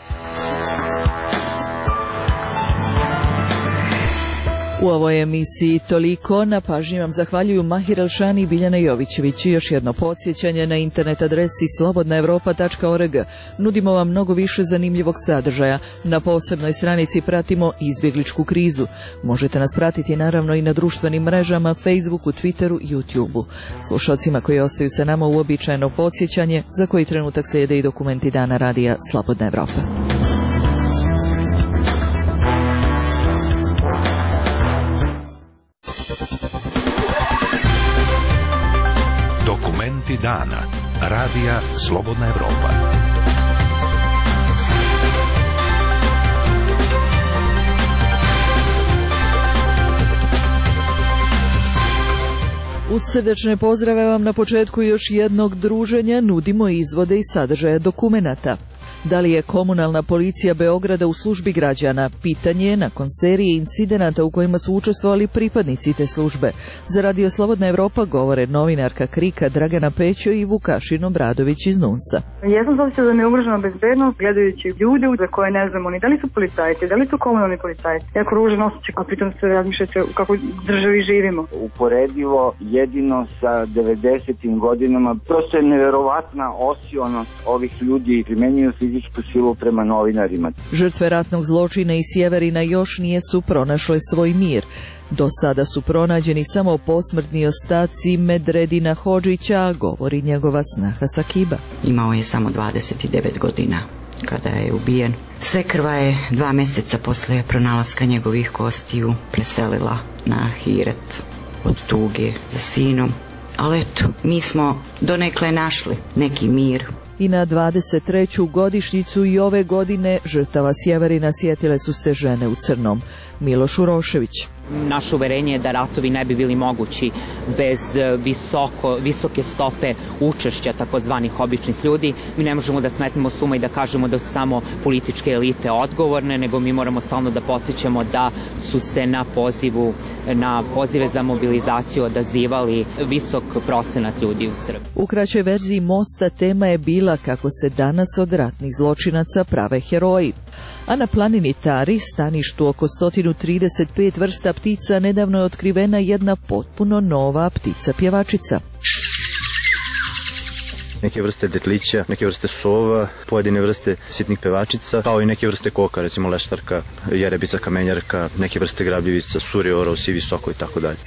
U ovoj emisiji toliko. Na pažnji vam zahvaljuju Mahir Elšani i Biljana Jovićević. I još jedno podsjećanje na internet adresi slobodnaevropa.org. Nudimo vam mnogo više zanimljivog sadržaja. Na posebnoj stranici pratimo izbjegličku krizu. Možete nas pratiti naravno i na društvenim mrežama, Facebooku, Twitteru i YouTubeu. Slušalcima koji ostaju sa nama uobičajeno podsjećanje, za koji trenutak slijede i dokumenti Dana radija Slobodna Evropa. Dokumenti dana. Radija Slobodna Evropa. Uz srdečne pozdrave vam na početku još jednog druženja nudimo izvode i sadržaja dokumenata. Da li je komunalna policija Beograda u službi građana? Pitanje je nakon serije incidenata u kojima su učestvovali pripadnici te službe. Za Radio Slobodna Evropa govore novinarka Krika Dragana Pećo i Vukašin Obradović iz NUNS-a. Ja sam osjećala da mi je ugrožena bezbednost gledajući ljude za koje ne znamo ni da li su policajci, da li su komunalni policajci. Jako ružan osjećaj, a pritom se razmišljate u kakvoj državi živimo. Uporedivo jedino sa 90. godinama. Prosto je neverovatna osionost ovih ljudi, primenjuju fizičku silu prema novinarima. Žrtve ratnog zločina iz Sjeverina još nisu pronašle svoj mir. Do sada su pronađeni samo posmrtni ostaci Medredina Hodžića, govori njegova snaha Sakiba. Imao je samo 29 godina kada je ubijen. Sve krva je 2 mjeseca posle pronalaska njegovih kostiju preselila na Ahiret od tuge za sinom. Ali eto, mi smo donekle našli neki mir. I na 23. godišnjicu i ove godine žrtava Sjeverina sjetile su se žene u crnom. Miloš Urošević. Naše uverenje je da ratovi ne bi bili mogući bez visoke stope učešća takozvanih običnih ljudi. Mi ne možemo da smetnemo s uma i da kažemo da su samo političke elite odgovorne, nego mi moramo stalno da podsjećamo da su se na pozive za mobilizaciju odazivali visok procenat ljudi u Srbiji. U kraćoj verziji Mosta tema je bila kako se danas od ratnih zločinaca prave heroji. A na planini Tari, staništu oko 135 vrsta ptica, nedavno je otkrivena jedna potpuno nova ptica pjevačica. Neke vrste detlića, neke vrste sova, pojedine vrste sitnih pevačica, kao i neke vrste koka, recimo leštarka, jerebica, kamenjarka, neke vrste grabljivica, suri, orao, sivi soko i tako dalje.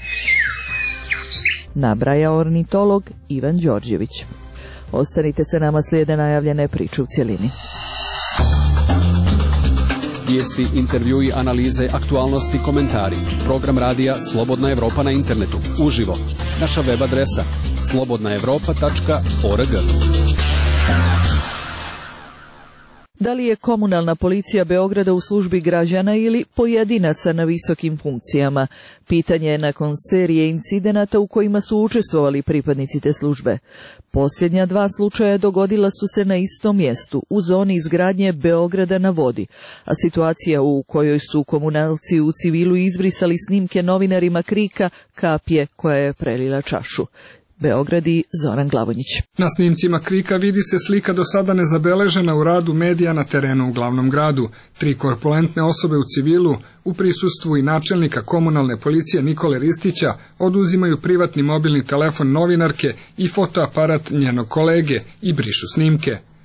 Nabraja ornitolog Ivan Đorđević. Ostanite sa nama, slijede najavljene priče u cjelini. Vijesti, intervjui, analize, aktualnosti, komentari. Program radija Slobodna Evropa na internetu. Uživo. Naša web adresa slobodnaevropa.org. Da li je komunalna policija Beograda u službi građana ili pojedinaca na visokim funkcijama? Pitanje je nakon serije incidenata u kojima su učestvovali pripadnici te službe. Posljednja 2 slučaja dogodila su se na istom mjestu, u zoni izgradnje Beograda na vodi, a situacija u kojoj su komunalci u civilu izbrisali snimke novinarima Krika kap je koja je prelila čašu. Beograd i Zoran Glavonjić. Na snimcima Krika vidi se slika do sada nezabeležena u radu medija na terenu u glavnom gradu. 3 korpulentne osobe u civilu, u prisustvu i načelnika komunalne policije Nikole Ristića, oduzimaju privatni mobilni telefon novinarke i fotoaparat njenog kolege i brišu snimke.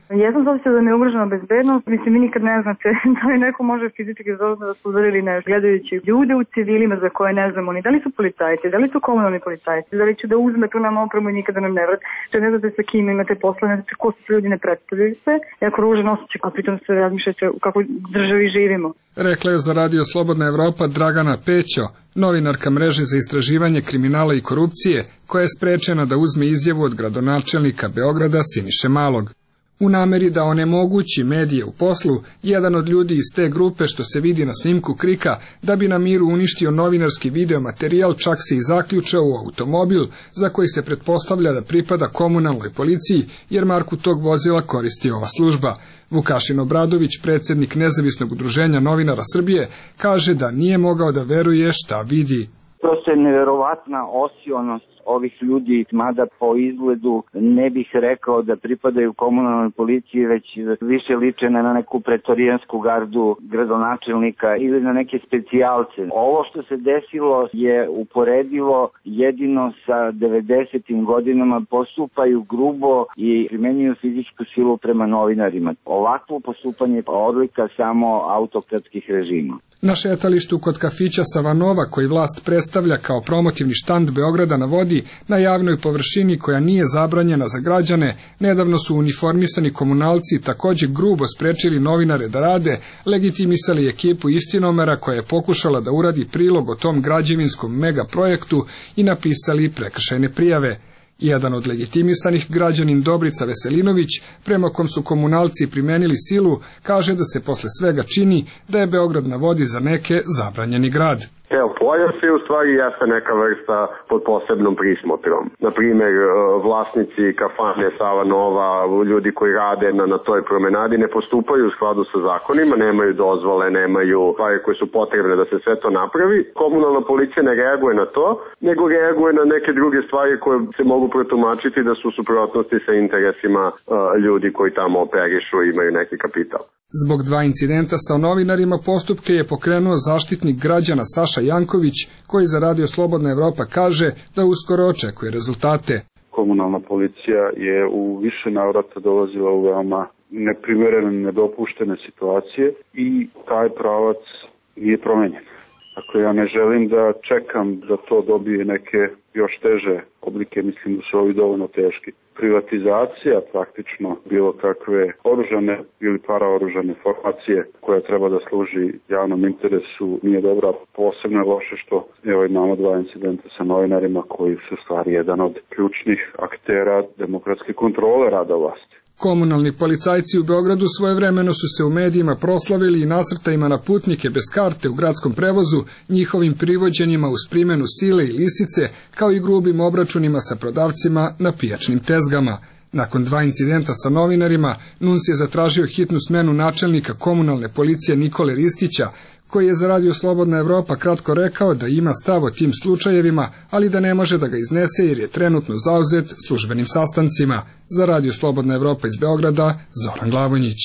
Jesam se osjećala da mi je ugrožena bezbednost. Mislim, vi nikad ne znate da li neko može fizički da se udari ili nešto. Gledajući ljude u civilima za koje ne znamo ni da li su policajci, da li su komunalni policajci, da li će da uzme tu nam opremu i nikada nam ne vrati. Što ne znate sa kim imate posla, ne znate ko su ljudi, ne predstavljaju se. Jako ružan osjećaj, a pritom se razmišljate u kakvoj državi živimo. Rekla je za Radio Slobodna Evropa Dragana Pećo, novinarka mreže za istraživanje kriminala i korupcije, koja je sprečena da uzme izjavu od gradonačelnika Beograda Siniše Malog. U nameri da onemogući medije u poslu, jedan od ljudi iz te grupe, što se vidi na snimku KRIK-a, da bi na miru uništio novinarski videomaterijal, čak se i zaključao u automobil za koji se pretpostavlja da pripada komunalnoj policiji, jer marku tog vozila koristi ova služba. Vukašin Obradović, predsjednik Nezavisnog udruženja novinara Srbije, kaže da nije mogao da veruje šta vidi. Prosto je neverovatna osionost ovih ljudi, mada po izgledu ne bih rekao da pripadaju komunalnoj policiji, već više liče na neku pretorijansku gardu gradonačelnika ili na neke specijalce. Ovo što se desilo je uporedivo jedino sa 90. godinama, postupaju grubo i primenjuju fizičku silu prema novinarima. Ovakvo postupanje je odlika samo autokratskih režima. Na šetalištu kod kafića Savanova, koji vlast predstavlja kao promotivni štand Beograda na vodi, na javnoj površini koja nije zabranjena za građane, nedavno su uniformisani komunalci također grubo sprečili novinare da rade, legitimisali ekipu Istinomera koja je pokušala da uradi prilog o tom građevinskom megaprojektu i napisali prekršajne prijave. Jedan od legitimisanih, građanin Dobrica Veselinović, prema kom su komunalci primenili silu, kaže da se posle svega čini da je Beograd na vodi za neke zabranjeni grad. Evo, pojas je u stvari jeste neka vrsta pod posebnom prismotrom. Naprimjer, vlasnici kafane Sava Nova, ljudi koji rade na toj promenadi ne postupaju u skladu sa zakonima, nemaju dozvole, nemaju stvari koje su potrebne da se sve to napravi. Komunalna policija ne reaguje na to, nego reaguje na neke druge stvari koje se mogu protumačiti da su u suprotnosti sa interesima ljudi koji tamo operišu i imaju neki kapital. Zbog dva incidenta sa novinarima postupke je pokrenuo zaštitnik građana Saša Janković, koji za Radio Slobodna Evropa kaže da uskoro očekuje rezultate. Komunalna policija je u više navrata dolazila u veoma neprimerene, nedopuštene situacije i taj pravac nije promenjen. Dakle, ja ne želim da čekam da to dobije neke još teže oblike, mislim da su ovi dovoljno teški. Privatizacija praktično bilo kakve oružane ili paraoružane formacije koja treba da služi javnom interesu nije dobra. Posebno je loše što imamo dva incidenta sa novinarima koji su stvari jedan od ključnih aktera demokratske kontrole rada vlasti. Komunalni policajci u Beogradu svojevremeno su se u medijima proslavili i nasrtajima na putnike bez karte u gradskom prevozu, njihovim privođenjima uz primjenu sile i lisice, kao i grubim obračunima sa prodavcima na pijačnim tezgama. Nakon dva incidenta sa novinarima, NUNS je zatražio hitnu smenu načelnika komunalne policije Nikole Ristića, koji je za Radio Slobodna Evropa kratko rekao da ima stav o tim slučajevima, ali da ne može da ga iznese jer je trenutno zauzet službenim sastancima. Za Radio Slobodna Evropa iz Beograda, Zoran Glavonjić.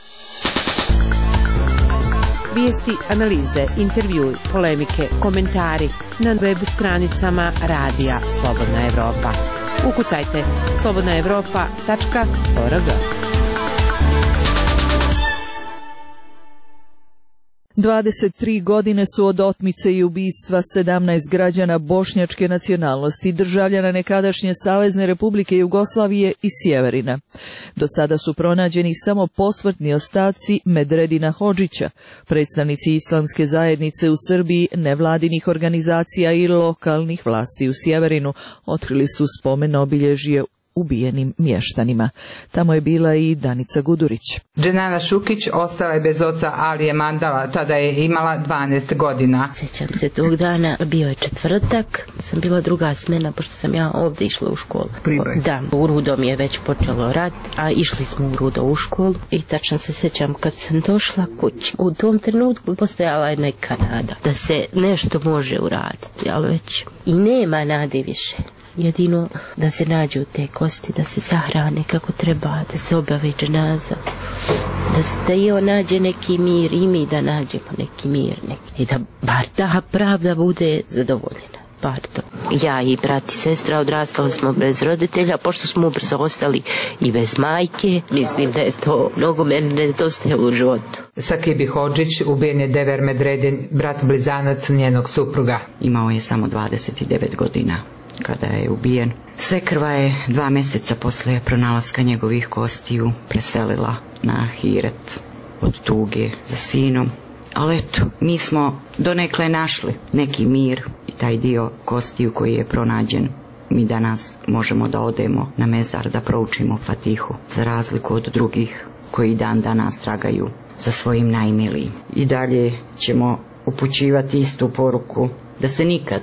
Vijesti, analize, intervjui, polemike, komentari na web stranicama Radija Slobodna Evropa. Ukucajte slobodnaevropa.org. 23 godine su od otmice i ubistva 17 građana bošnjačke nacionalnosti, državljana nekadašnje Savezne Republike Jugoslavije i Sjeverina. Do sada su pronađeni samo posmrtni ostaci Medredina Hodžića, predstavnici islamske zajednice u Srbiji, nevladinih organizacija i lokalnih vlasti u Sjeverinu otkrili su spomen obilježje ubijenim mještanima. Tamo je bila i Danica Gudurić. Dženana Šukić ostala je bez oca Alije Mandala, tada je imala 12 godina. Sjećam se tog dana, bio je četvrtak, sam bila druga smena, pošto sam ja ovdje išla u školu. Priboj. Da, u Rudom je već počelo rat, a išli smo u Rudo u školu i tačno se sjećam kad sam došla kući. U tom trenutku postojala je neka nada da se nešto može uraditi, ali već i nema nade više. Jedino da se nađu te kosti, da se sahrane kako treba, da se obavi dženaza, da i on nađe neki mir i mi da nađemo neki mir. I da bar ta pravda bude zadovoljena. pardon. Ja i brat i sestra odrastali smo bez roditelja, pošto smo ubrzo ostali i bez majke, mislim da je to mnogo meni nedostaje u životu. Sakibi Hodžić ubijen je Dever Medredin, brat blizanac njenog supruga. Imao je samo 29 godina kada je ubijen. Sve krva je 2 mjeseca posle pronalaska njegovih kostiju preselila na Hiret od tuge za sinom. Ali eto, mi smo donekle našli neki mir i taj dio kostiju koji je pronađen. Mi danas možemo da odemo na mezar da proučimo Fatihu, za razliku od drugih koji dan danas tragaju za svojim najmilijim. I dalje ćemo upućivati istu poruku da se nikad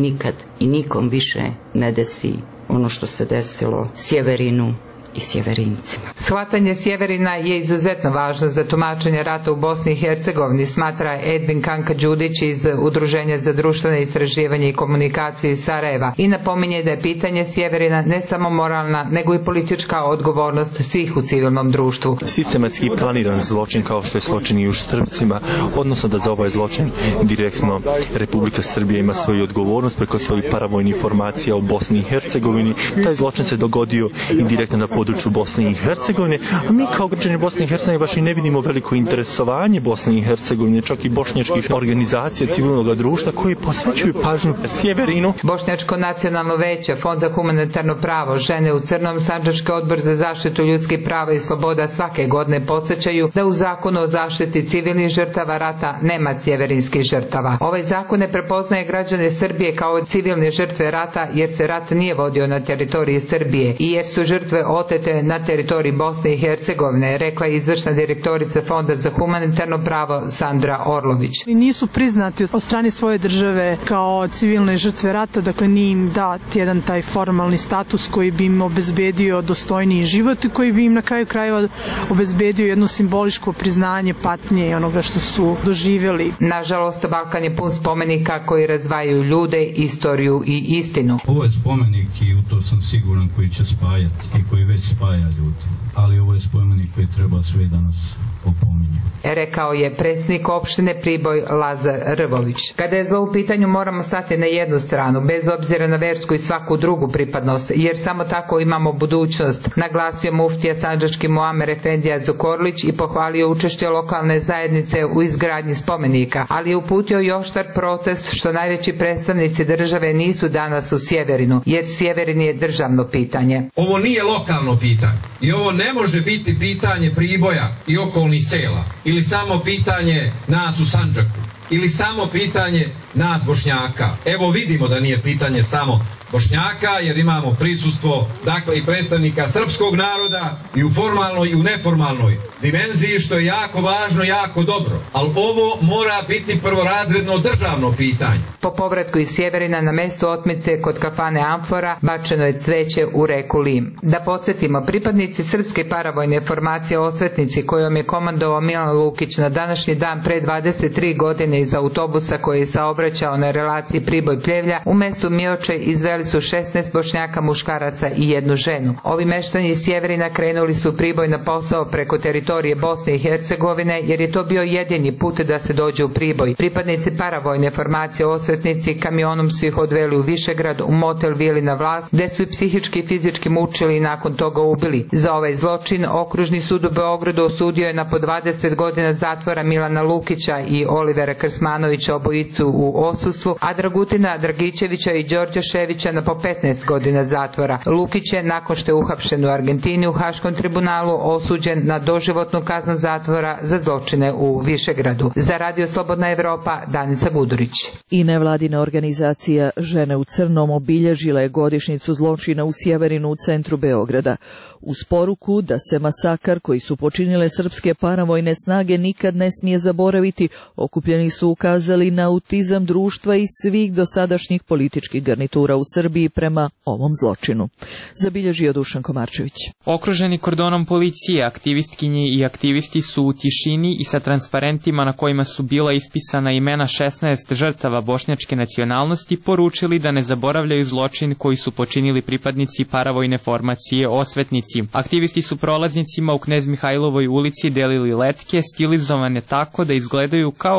i nikom više ne desi ono što se desilo Sjeverinu i Sjeverincima. Shvatanje Sjeverina je izuzetno važno za tumačenje rata u Bosni i Hercegovini, smatra Edvin Kanka Đudić iz Udruženja za društvene istraživanje i komunikacije iz Sarajeva i napominje da je pitanje Sjeverina ne samo moralna, nego i politička odgovornost svih u civilnom društvu. Sistematski planiran zločin kao što je zločin i u Štrpcima, odnosno da za ovaj zločin direktno Republika Srbija ima svoju odgovornost preko svojih paravojnih formacija u Bosni i Hercegovini. Taj zločin se dogodio i direktno na području Bosne i Hercegovine, a mi kao građani Bosne i Hercegovine baš i ne vidimo veliko interesovanje Bosne i Hercegovine, čak i bošnjačkih organizacija civilnog društva koji posvećuju pažnju Sjeverinu. Bošnjačko nacionalno veće, Fond za humanitarno pravo, Žene u crnom, Sandžački odbor za zaštitu ljudskih prava i sloboda svake godine podsjećaju da u zakonu o zaštiti civilnih žrtava rata nema sjeverinskih žrtava. Ovaj zakon ne prepoznaje građane Srbije kao civilne žrtve rata jer se rat nije vodio na teritoriji Srbije i jer su žrtve otete na teritoriji Bosne i Hercegovine, rekla je izvršna direktorica Fonda za humanitarno pravo Sandra Orlović. Nisu priznati od strane svoje države kao civilne žrtve rata, dakle nije im dat jedan taj formalni status koji bi im obezbedio dostojniji život i koji bi im na kraju krajeva obezbedio jedno simboliško priznanje patnje i onoga što su doživjeli. Nažalost, Balkan je pun spomenika koji razdvajaju ljude, istoriju i istinu. Ovo je spomenik i u to sam siguran koji će spajati i koji već spaja ljudi, ali ovo je spomenik koji treba sve danas opominje. Rekao je predsjednik opštine Priboj Lazar Rvović. Kada je zlo u pitanju moramo stati na jednu stranu, bez obzira na versku i svaku drugu pripadnost, jer samo tako imamo budućnost, naglasio muftija sandžački Muamer Efendija Zukorlić i pohvalio učešće lokalne zajednice u izgradnji spomenika, ali je uputio i oštar protest što najveći predstavnici države nisu danas u Sjeverinu, jer Sjeverin je državno pitanje. Ovo nije lokalno pitanje i ovo ne može biti pitanje Priboja i okolnih sela ili samo pitanje nas u Sandžaku ili samo pitanje nas Bošnjaka. Evo vidimo da nije pitanje samo Bošnjaka jer imamo prisustvo dakle i predstavnika srpskog naroda i u formalnoj i u neformalnoj dimenziji što je jako važno, jako dobro. Ali ovo mora biti prvorazredno državno pitanje. Po povratku iz Sjeverina na mestu otmice kod kafane Amfora bačeno je cveće u reku Lim. Da podsjetimo, pripadnici srpske paravojne formacije Osvetnici kojom je komandovao Milan Lukić na današnji dan pre 23 godine iz autobusa koji je saobraćao na relaciji Priboj-Pljevlja u mestu Mioče izveli su 16 Bošnjaka, muškaraca i jednu ženu. Ovi meštani iz Sjeverina krenuli su u Priboj na posao preko teritorije Bosne i Hercegovine jer je to bio jedini put da se dođe u Priboj. Pripadnici paravojne formacije Osvetnici kamionom su ih odveli u Višegrad, u motel Vili na Vlast, gde su ih psihički i fizički mučili i nakon toga ubili. Za ovaj zločin Okružni sud u Beogradu osudio je na po 20 godina zatvora Milana Lukića i Olivera Krsmanovića, obojicu u odsustvu, a Dragutina Dragičevića i Đorđa Ševića na po 15 godina zatvora. Lukić je, nakon što je uhapšen u Argentini u Haškom tribunalu, osuđen na doživotnu kaznu zatvora za zločine u Višegradu. Za Radio Slobodna Evropa, Danica Gudurić. I nevladina organizacija Žene u crnom obilježila je godišnjicu zločina u Sjeverinu u centru Beograda. Uz poruku da se masakar koji su počinile srpske paravojne snage nikad ne smije zaboraviti, okupljeni su ukazali na autizam društva i svih dosadašnjih političkih garnitura u Srbiji prema ovom zločinu. Zabilježio Dušan Komarčević. Okruženi kordonom policije, aktivistkinje i aktivisti su u tišini i sa transparentima na kojima su bila ispisana imena 16 žrtava bošnjačke nacionalnosti poručili da ne zaboravljaju zločin koji su počinili pripadnici paravojne formacije Osvetnici. Aktivisti su prolaznicima u Knez Mihajlovoj ulici delili letke stilizovane tako da izgledaju kao autobus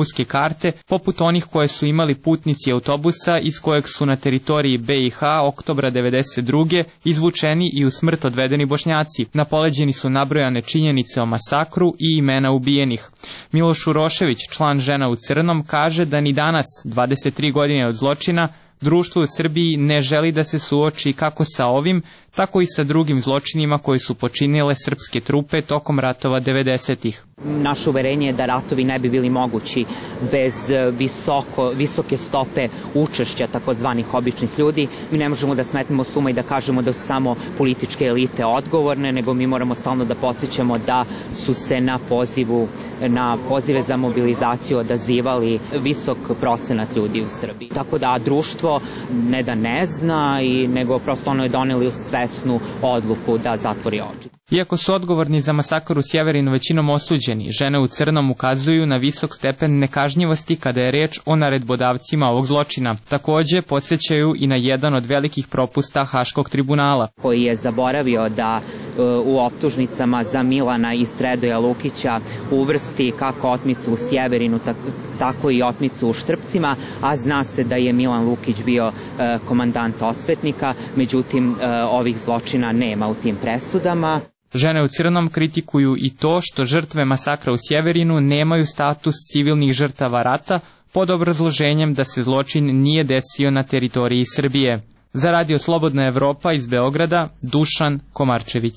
ruske karte, poput onih koje su imali putnici autobusa iz kojeg su na teritoriji BiH oktobra 1992. izvučeni i u smrt odvedeni Bošnjaci. Na poleđini su nabrojane činjenice o masakru i imena ubijenih. Miloš Urošević, član Žena u crnom, kaže da ni danas, 23 godine od zločina, društvo u Srbiji ne želi da se suoči kako sa ovim, tako i sa drugim zločinima koji su počinile srpske trupe tokom ratova 90-ih. Naše uverenje je da ratovi ne bi bili mogući bez visoke stope učešća takozvanih običnih ljudi. Mi ne možemo da smetnemo s uma i da kažemo da su samo političke elite odgovorne, nego mi moramo stalno da podsjećamo da su se na pozive za mobilizaciju odazivali visok procenat ljudi u Srbiji. Tako da društvo ne da ne zna, nego prosto ono je doneli svesnu odluku da zatvori oči. Iako su odgovorni za masakr u Sjeverinu većinom osuđeni, Žene u crnom ukazuju na visok stepen nekažnjivosti kada je reč o naredbodavcima ovog zločina. Takođe, podsjećaju i na jedan od velikih propusta Haškog tribunala, koji je zaboravio da u optužnicama za Milana i Sredoja Lukića uvrsti kako otmicu u Sjeverinu, tako i otmicu u Štrpcima, a zna se da je Milan Lukić bio komandant Osvetnika, međutim ovih zločina nema u tim presudama. Žene u crnom kritikuju i to što žrtve masakra u Sjeverinu nemaju status civilnih žrtava rata pod obrazloženjem da se zločin nije desio na teritoriji Srbije. Za Radio Slobodna Evropa iz Beograda, Dušan Komarčević.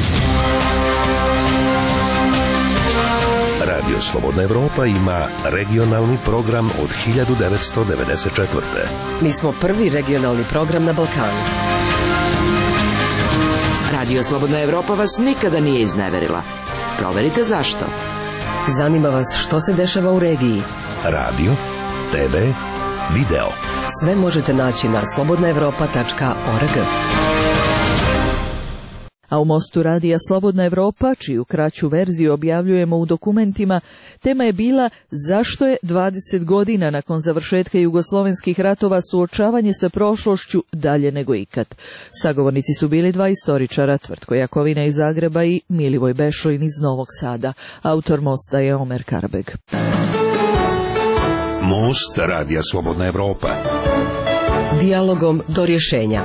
Radio Slobodna Evropa ima regionalni program od 1994. Mi smo prvi regionalni program na Balkanu. Radio Slobodna Evropa vas nikada nije izneverila. Proverite zašto. Zanima vas što se dešava u regiji. Radio, TV, video. Sve možete naći na slobodnaevropa.org. A u Mostu radija Slobodna Evropa, čiju kraću verziju objavljujemo u dokumentima, tema je bila zašto je 20 godina nakon završetka jugoslovenskih ratova suočavanje sa prošlošću dalje nego ikad. Sagovornici su bili dva istoričara, Tvrtko Jakovina iz Zagreba i Milivoj Bešojin iz Novog Sada. Autor Mosta je Omer Karbeg. Most radija Slobodna Evropa. Dijalogom do rješenja.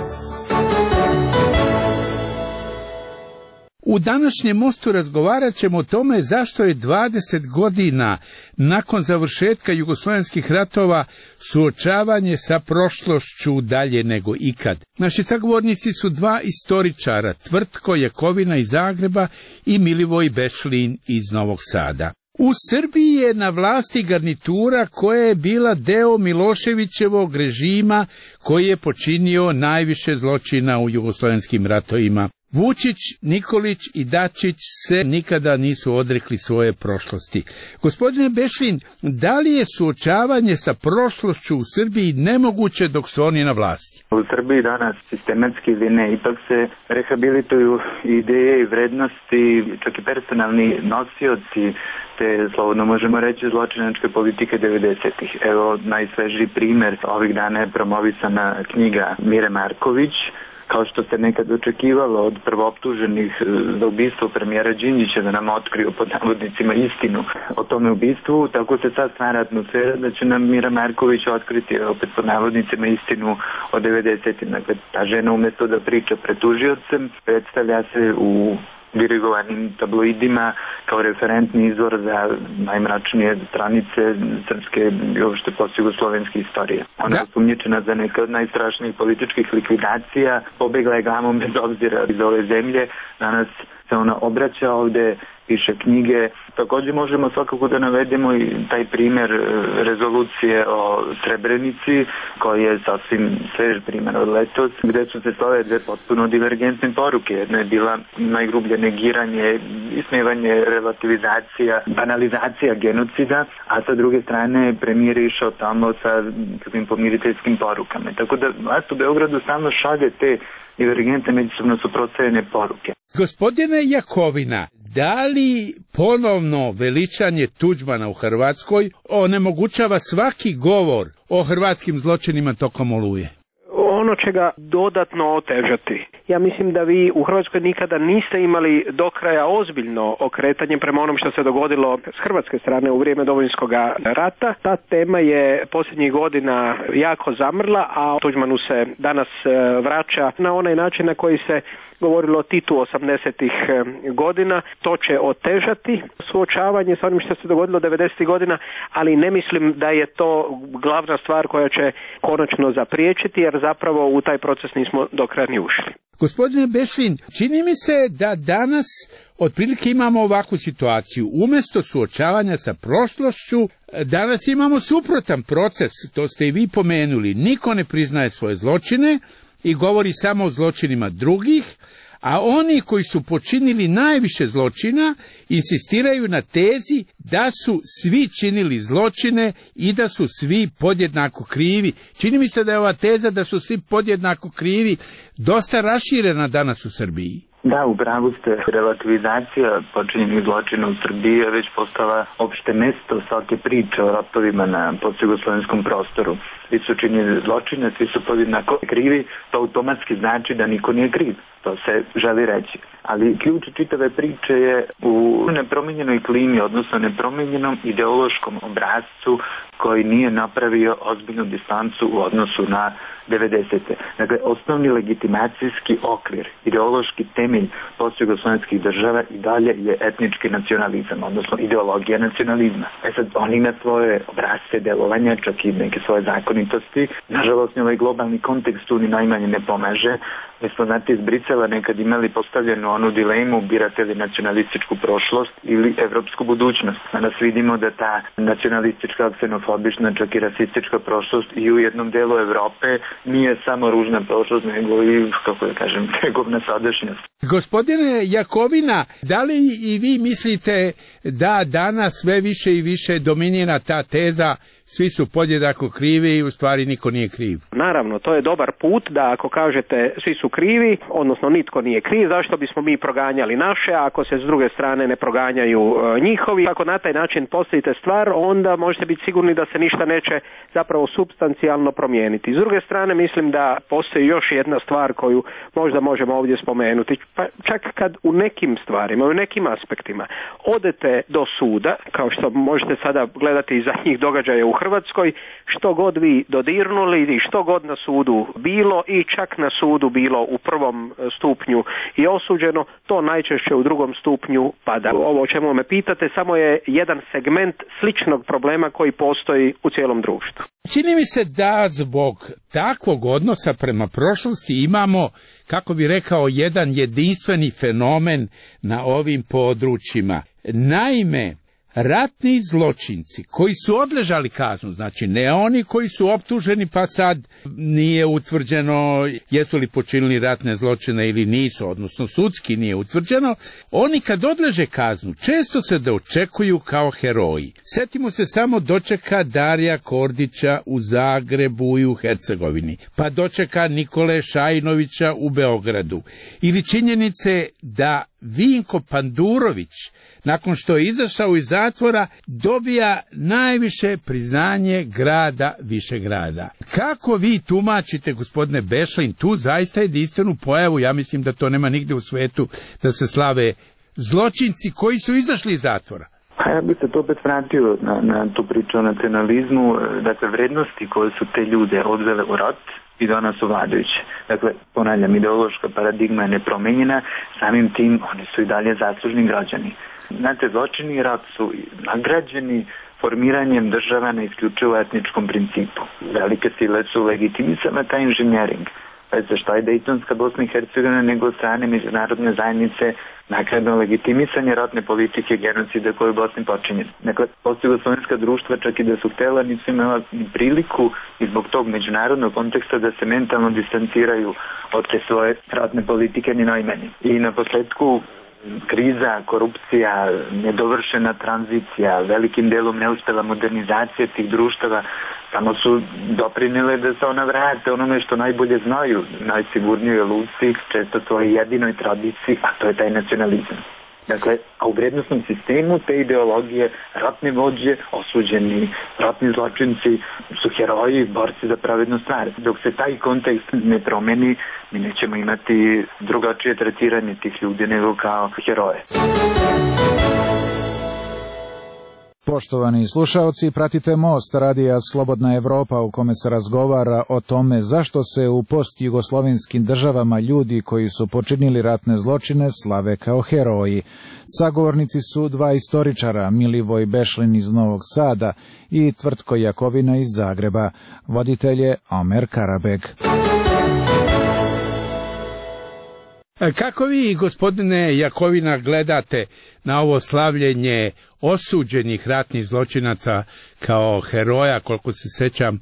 U današnjem mostu razgovarat ćemo o tome zašto je 20 godina nakon završetka jugoslovenskih ratova suočavanje sa prošlošću dalje nego ikad. Naši sagovornici su dva istoričara, Tvrtko Jakovina iz Zagreba i Milivoj Bešlin iz Novog Sada. U Srbiji je na vlasti garnitura koja je bila deo Miloševićevog režima koji je počinio najviše zločina u jugoslovenskim ratovima. Vučić, Nikolić i Dačić se nikada nisu odrekli svoje prošlosti. Gospodine Bešlin, da li je suočavanje sa prošlošću u Srbiji nemoguće dok su oni na vlasti? U Srbiji danas sistematski ili ne, ipak se rehabilituju ideje i vrednosti, čak i personalni nosioci te, slobodno možemo reći, zločinačke politike 90-ih. Evo, najsvežiji primer, ovih dana je promovisana knjiga Mire Marković, kao što se nekad očekivalo od prvooptuženih za ubistvo premijera Đinđića da nam otkriju pod navodnicima istinu o tome ubistvu, tako se sad stvara atmosfera da će nam Mira Marković otkriti opet pod navodnicima istinu o 90-im. Dakle, ta žena umjesto da priča pred tužiocem, predstavlja se u dirigovanim tabloidima kao referentni izvor za najmračnije stranice srpske i uopšte postjugoslovenske istorije. Ona je osumnjičena za neke od najstrašnijih političkih likvidacija, pobegla je glavom bez obzira iz ove zemlje, danas se ona obraća ovde, piše knjige. Također možemo svakako da navedemo i taj primjer rezolucije o Srebrenici, koji je sasvim svež primjer od letos, gde su se slove dve potpuno divergentne poruke. Jedna je bila najgrublje negiranje, ismevanje, relativizacija, banalizacija genocida, a sa druge strane premijer je išao tamo sa kakvim pomiriteljskim porukama. Tako da vlast u Beogradu stalno šalje te divergentne međusobno suprotstavljene poruke. Gospodine Jakovina, da li ponovno veličanje Tuđmana u Hrvatskoj onemogućava svaki govor o hrvatskim zločinima tokom Oluje? ono će ga dodatno otežati. Ja mislim da vi u Hrvatskoj nikada niste imali do kraja ozbiljno okretanje prema onom što se dogodilo s hrvatske strane u vrijeme Domovinskog rata. Ta tema je posljednjih godina jako zamrla, a Tuđmanu se danas vraća na onaj način na koji se govorilo o Titu 80-ih godina. To će otežati suočavanje sa onim što se dogodilo 90-ih godina, ali ne mislim da je to glavna stvar koja će konačno zapriječiti, jer zapravo u taj proces nismo do kraja ni ušli. Gospodine Bešlin, čini mi se da danas otprilike imamo ovakvu situaciju. Umjesto suočavanja sa prošlošću, danas imamo suprotan proces, to ste i vi pomenuli. Niko ne priznaje svoje zločine i govori samo o zločinima drugih, a oni koji su počinili najviše zločina insistiraju na tezi da su svi činili zločine i da su svi podjednako krivi. Čini mi se da je ova teza da su svi podjednako krivi dosta raširena danas u Srbiji. Da, upravo ste. Relativizacija počinjenih zločina u Srbiji je već postala opšte mesto svake priče o ratovima na postjugoslovenskom prostoru. Svi su činili zločine, svi su podjednako krivi, to automatski znači da niko nije kriv. To se želi reći. Ali ključ čitave priče je u nepromijenjenoj klimi, odnosno nepromijenjenom ideološkom obrascu koji nije napravio ozbiljnu distancu u odnosu na 90. Dakle, osnovni legitimacijski okvir, ideološki temelj postjugoslovenskih država i dalje je etnički nacionalizam, odnosno ideologija nacionalizma. Sad, on ima svoje obrazce delovanja, čak i neke svoje zakonitosti. Nažalost, ovaj globalni kontekst tu ni najmanje ne pomaže. Mi smo, znate, iz Brisela nekad imali postavljenu onu dilemu, birate li nacionalističku prošlost ili evropsku budućnost. Danas vidimo da ta nacionalistička, ksenofobična, čak i rasistička prošlost i u jednom delu Evrope nije samo ružna prošlost, nego i, kako da kažem, tegovna sadašnjost. Gospodine Jakovina, da li i vi mislite da danas sve više i više dominira ta teza svi su podjednako krivi i u stvari niko nije kriv? Naravno, to je dobar put da ako kažete svi su krivi, odnosno nitko nije kriv, zašto bismo mi proganjali naše, ako se s druge strane ne proganjaju njihovi. Ako na taj način postavite stvar, onda možete biti sigurni da se ništa neće zapravo supstancijalno promijeniti. S druge strane, mislim da postoji još jedna stvar koju možda možemo ovdje spomenuti. Pa čak kad u nekim stvarima, u nekim aspektima odete do suda, kao što možete sada gledati iza njih događaja u Hrvatskoj, što god vi dodirnuli i što god na sudu bilo i čak na sudu bilo u prvom stupnju i osuđeno, to najčešće u drugom stupnju pada. Ovo o čemu me pitate samo je jedan segment sličnog problema koji postoji u cijelom društvu. Čini mi se da zbog takvog odnosa prema prošlosti imamo, kako bi rekao, jedan jedinstveni fenomen na ovim područjima. Naime, ratni zločinci koji su odležali kaznu, znači ne oni koji su optuženi pa sad nije utvrđeno jesu li počinili ratne zločine ili nisu, odnosno sudski nije utvrđeno, oni kad odleže kaznu često se dočekuju kao heroji. Sjetimo se samo dočeka Darija Kordića u Zagrebu i u Hercegovini, pa dočeka Nikole Šajnovića u Beogradu, ili činjenice da Vinko Pandurović, nakon što je izašao iz zatvora, dobija najviše priznanje grada Višegrada. Kako vi tumačite, gospodine Bešlin, tu zaista jedinstvenu pojavu, ja mislim da to nema nigde u svetu, da se slave zločinci koji su izašli iz zatvora? Ja bih se to opet vratio na tu priču o nacionalizmu, dakle vrednosti koje su te ljude odvele u rat i danas su vladajuće. Dakle, ponavljam, ideološka paradigma je nepromenjena, samim tim oni su i dalje zaslužni građani. Znate, zločini i rat su nagrađeni formiranjem država na isključivo etničkom principu. Velike sile su legitimisane taj inženjering. Šta je Dejtonska Bosna i Hercegovina nego od strane međunarodne zajednice naknadno legitimisanje ratne politike genocida koje je u Bosni počinjen. Dakle, postjugoslovenska društva, čak i da su htjela, nisu imala priliku i zbog tog međunarodnog konteksta da se mentalno distanciraju od te svoje ratne politike ni najmanje. I na posledku kriza, korupcija, nedovršena tranzicija, velikim delom neuspela modernizacija tih društava samo su doprinile da se ona vrate onome što najbolje znaju, najsigurnijoj luci, često to je jedinoj tradiciji, a to je taj nacionalizam. Dakle, a u vrijednosnom sistemu te ideologije, ratne vođe, osuđeni ratni zločinci su heroji, borci za pravednu stvar. Dok se taj kontekst ne promeni, mi nećemo imati drugačije tretiranje tih ljudi nego kao heroje. Poštovani slušaoci, pratite Most radija Slobodna Evropa u kome se razgovara o tome zašto se u postjugoslovenskim državama ljudi koji su počinili ratne zločine slave kao heroji. Sagovornici su dva istoričara, Milivoj Bešlin iz Novog Sada i Tvrtko Jakovina iz Zagreba. Voditelj je Omer Karabeg. Kako vi, gospodine Jakovina, gledate na ovo slavljenje osuđenih ratnih zločinaca kao heroja? Koliko se sećam,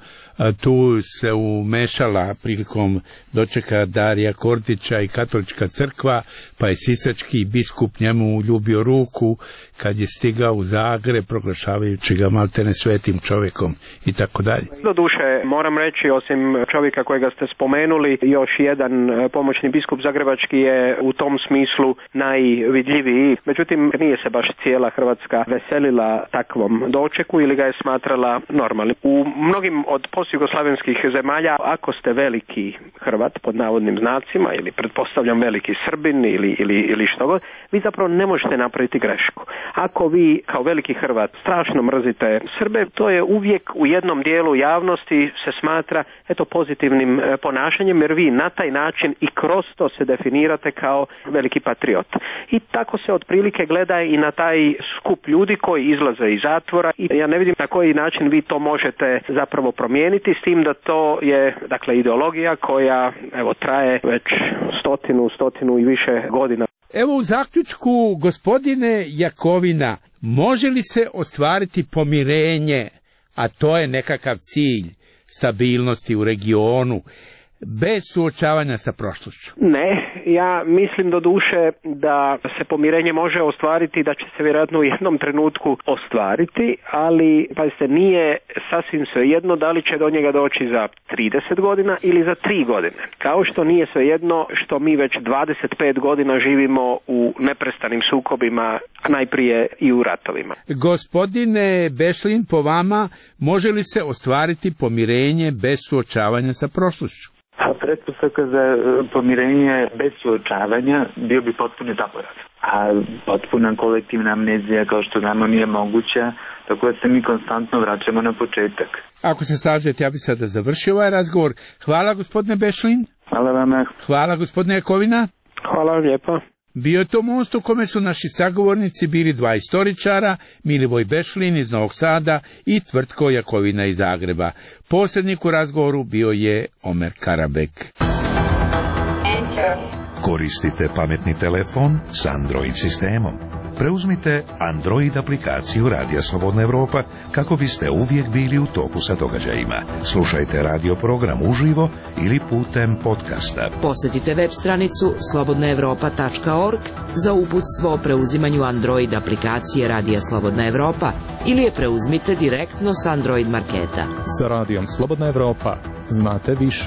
tu se umešala prilikom dočeka Darija Kordića i katolička crkva, pa je sisački biskup njemu ljubio ruku kad je stigao u Zagreb, proglašavajući ga maltene svetim čovjekom i tako dalje. Doduše, moram reći, osim čovjeka kojega ste spomenuli, još jedan pomoćni biskup zagrebački je u tom smislu najvidljiviji. Međutim, nije se baš cijela Hrvatska veselila takvom dočeku ili ga je smatrala normalnim. U mnogim od postjugoslavenskih zemalja, ako ste veliki Hrvat, pod navodnim znacima, ili pretpostavljam veliki Srbin ili što god, vi zapravo ne možete napraviti grešku. Ako vi kao veliki Hrvat strašno mrzite Srbe, to je uvijek u jednom dijelu javnosti se smatra pozitivnim ponašanjem, jer vi na taj način i kroz to se definirate kao veliki patriot. I tako se otprilike gleda i na taj skup ljudi koji izlaze iz zatvora i ja ne vidim na koji način vi to možete zapravo promijeniti, s tim da to je ideologija koja traje već stotinu i više godina. Evo u zaključku, gospodine Jakovina, može li se ostvariti pomirenje, a to je nekakav cilj stabilnosti u regionu, bez suočavanja sa prošlošću? Ne, ja mislim doduše da se pomirenje može ostvariti, da će se vjerojatno u jednom trenutku ostvariti, ali pazite, nije sasvim svejedno da li će do njega doći za 30 godina ili za 3 godine. Kao što nije svejedno što mi već 25 godina živimo u neprestanim sukobima, najprije i u ratovima. Gospodine Bešlin, po vama, može li se ostvariti pomirenje bez suočavanja sa prošlošću? Pretpostavka za pomirenje bez suočavanja bio bi potpuni zaborav. A potpuna kolektivna amnezija, kao što znamo, nije moguća, tako da se mi konstantno vraćamo na početak. Ako se slažete, ja bih sada završio ovaj razgovor. Hvala, gospodine Bešlin. Hvala vama. Hvala, gospodine Jakovina. Hvala vam lijepa. Bio je to Most u kome su naši sagovornici bili dva istoričara, Milivoj Bešlin iz Novog Sada i Tvrtko Jakovina iz Zagreba. Posrednik u razgovoru bio je Omer Karabeg. Koristite pametni telefon s Android sistemom. Preuzmite Android aplikaciju Radija Slobodna Evropa kako biste uvijek bili u toku sa događajima. Slušajte radio program uživo ili putem podcasta. Posjetite web stranicu slobodnaevropa.org za uputstvo o preuzimanju Android aplikacije Radija Slobodna Evropa ili je preuzmite direktno s Android marketa. Sa Radijom Slobodna Evropa znate više.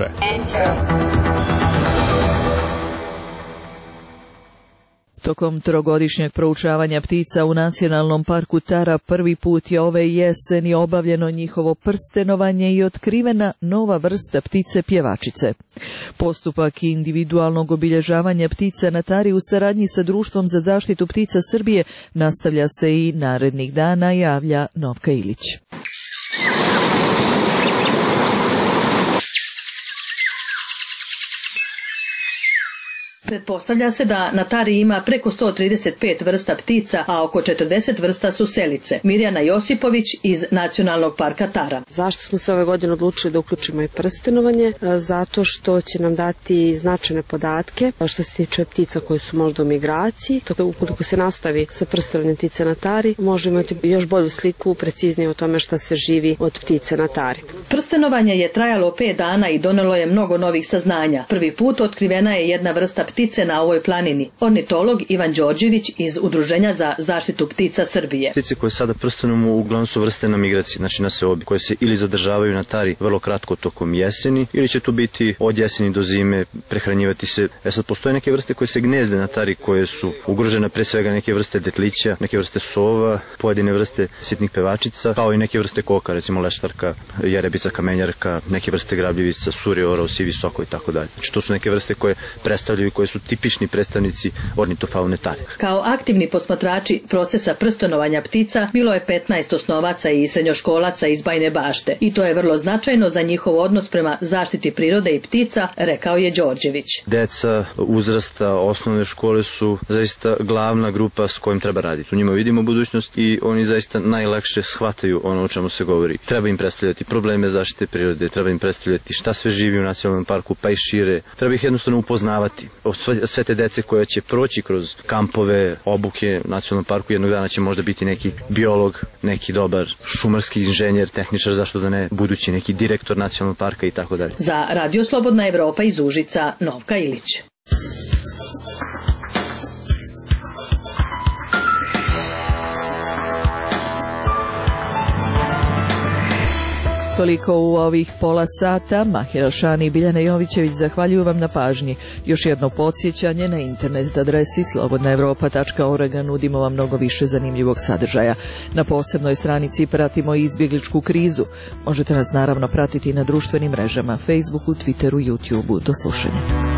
Tokom trogodišnjeg proučavanja ptica u Nacionalnom parku Tara prvi put je ove jeseni obavljeno njihovo prstenovanje i otkrivena nova vrsta ptice pjevačice. Postupak individualnog obilježavanja ptica na Tari u saradnji sa Društvom za zaštitu ptica Srbije nastavlja se i narednih dana, javlja Novka Ilić. Pretpostavlja se da na Tari ima preko 135 vrsta ptica, a oko 40 vrsta su selice. Mirjana Josipović iz Nacionalnog parka Tara. Zašto smo se ove godine odlučili da uključimo i prstenovanje? Zato što će nam dati značajne podatke što se tiče ptica koji su možda u migraciji. Ukoliko se nastavi sa prstenovanjem ptice na Tari, možemo imati još bolju sliku, preciznije o tome šta se živi od ptice na Tari. Prstenovanje je trajalo 5 dana i donelo je mnogo novih saznanja. Prvi put otkrivena je jedna vrsta ptica ptice na ovoj planini. Ornitolog Ivan Đorđević iz Udruženja za zaštitu ptica Srbije. Ptice koje sada prstenujemo uglavnom su vrste na migraciji, znači na seobi, koje se ili zadržavaju na tari vrlo kratko tokom jeseni, ili će tu biti od jeseni do zime, prehranjivati se. Sad postoje neke vrste koje se gnezde na tari, koje su ugrožene, pre svega neke vrste detlića, neke vrste sova, pojedine vrste sitnih pevačica, kao i neke vrste koka, recimo leštarka, jerebica, kamenjarka, neke vrste grabljivica, suri, orao, sivi soko i tako dalje. Znači to su neke vrste koje predstavljaju, koje su tipični predstavnici ornitofaune tari. Kao aktivni posmatrači procesa prstenovanja ptica bilo je 15 osnovaca i srednjoškolaca iz Bajine Bašte i to je vrlo značajno za njihov odnos prema zaštiti prirode i ptica, rekao je Đorđević. Deca uzrasta osnovne škole su zaista glavna grupa s kojim treba raditi. U njima vidimo budućnost i oni zaista najlakše shvataju ono o čemu se govori. Treba im predstavljati probleme zaštite prirode, treba im predstavljati šta sve živi u nacionalnom parku, pa i šire. Treba ih jednostavno upoznavati. Sve te dece koja će proći kroz kampove, obuke u nacionalnom parku, jednog dana će možda biti neki biolog, neki dobar šumarski inženjer, tehničar, zašto da ne, budući neki direktor nacionalnog parka i tako dalje. Za Radio Slobodna Evropa iz Užica, Novka Ilić. Toliko u ovih pola sata. Mahir Alšani i Biljana Jovićević zahvaljuju vam na pažnji. Još jedno podsjećanje, na internet adresi slobodnaevropa.org nudimo vam mnogo više zanimljivog sadržaja. Na posebnoj stranici pratimo izbjegličku krizu. Možete nas naravno pratiti i na društvenim mrežama, Facebooku, Twitteru, YouTubeu. Do slušanja.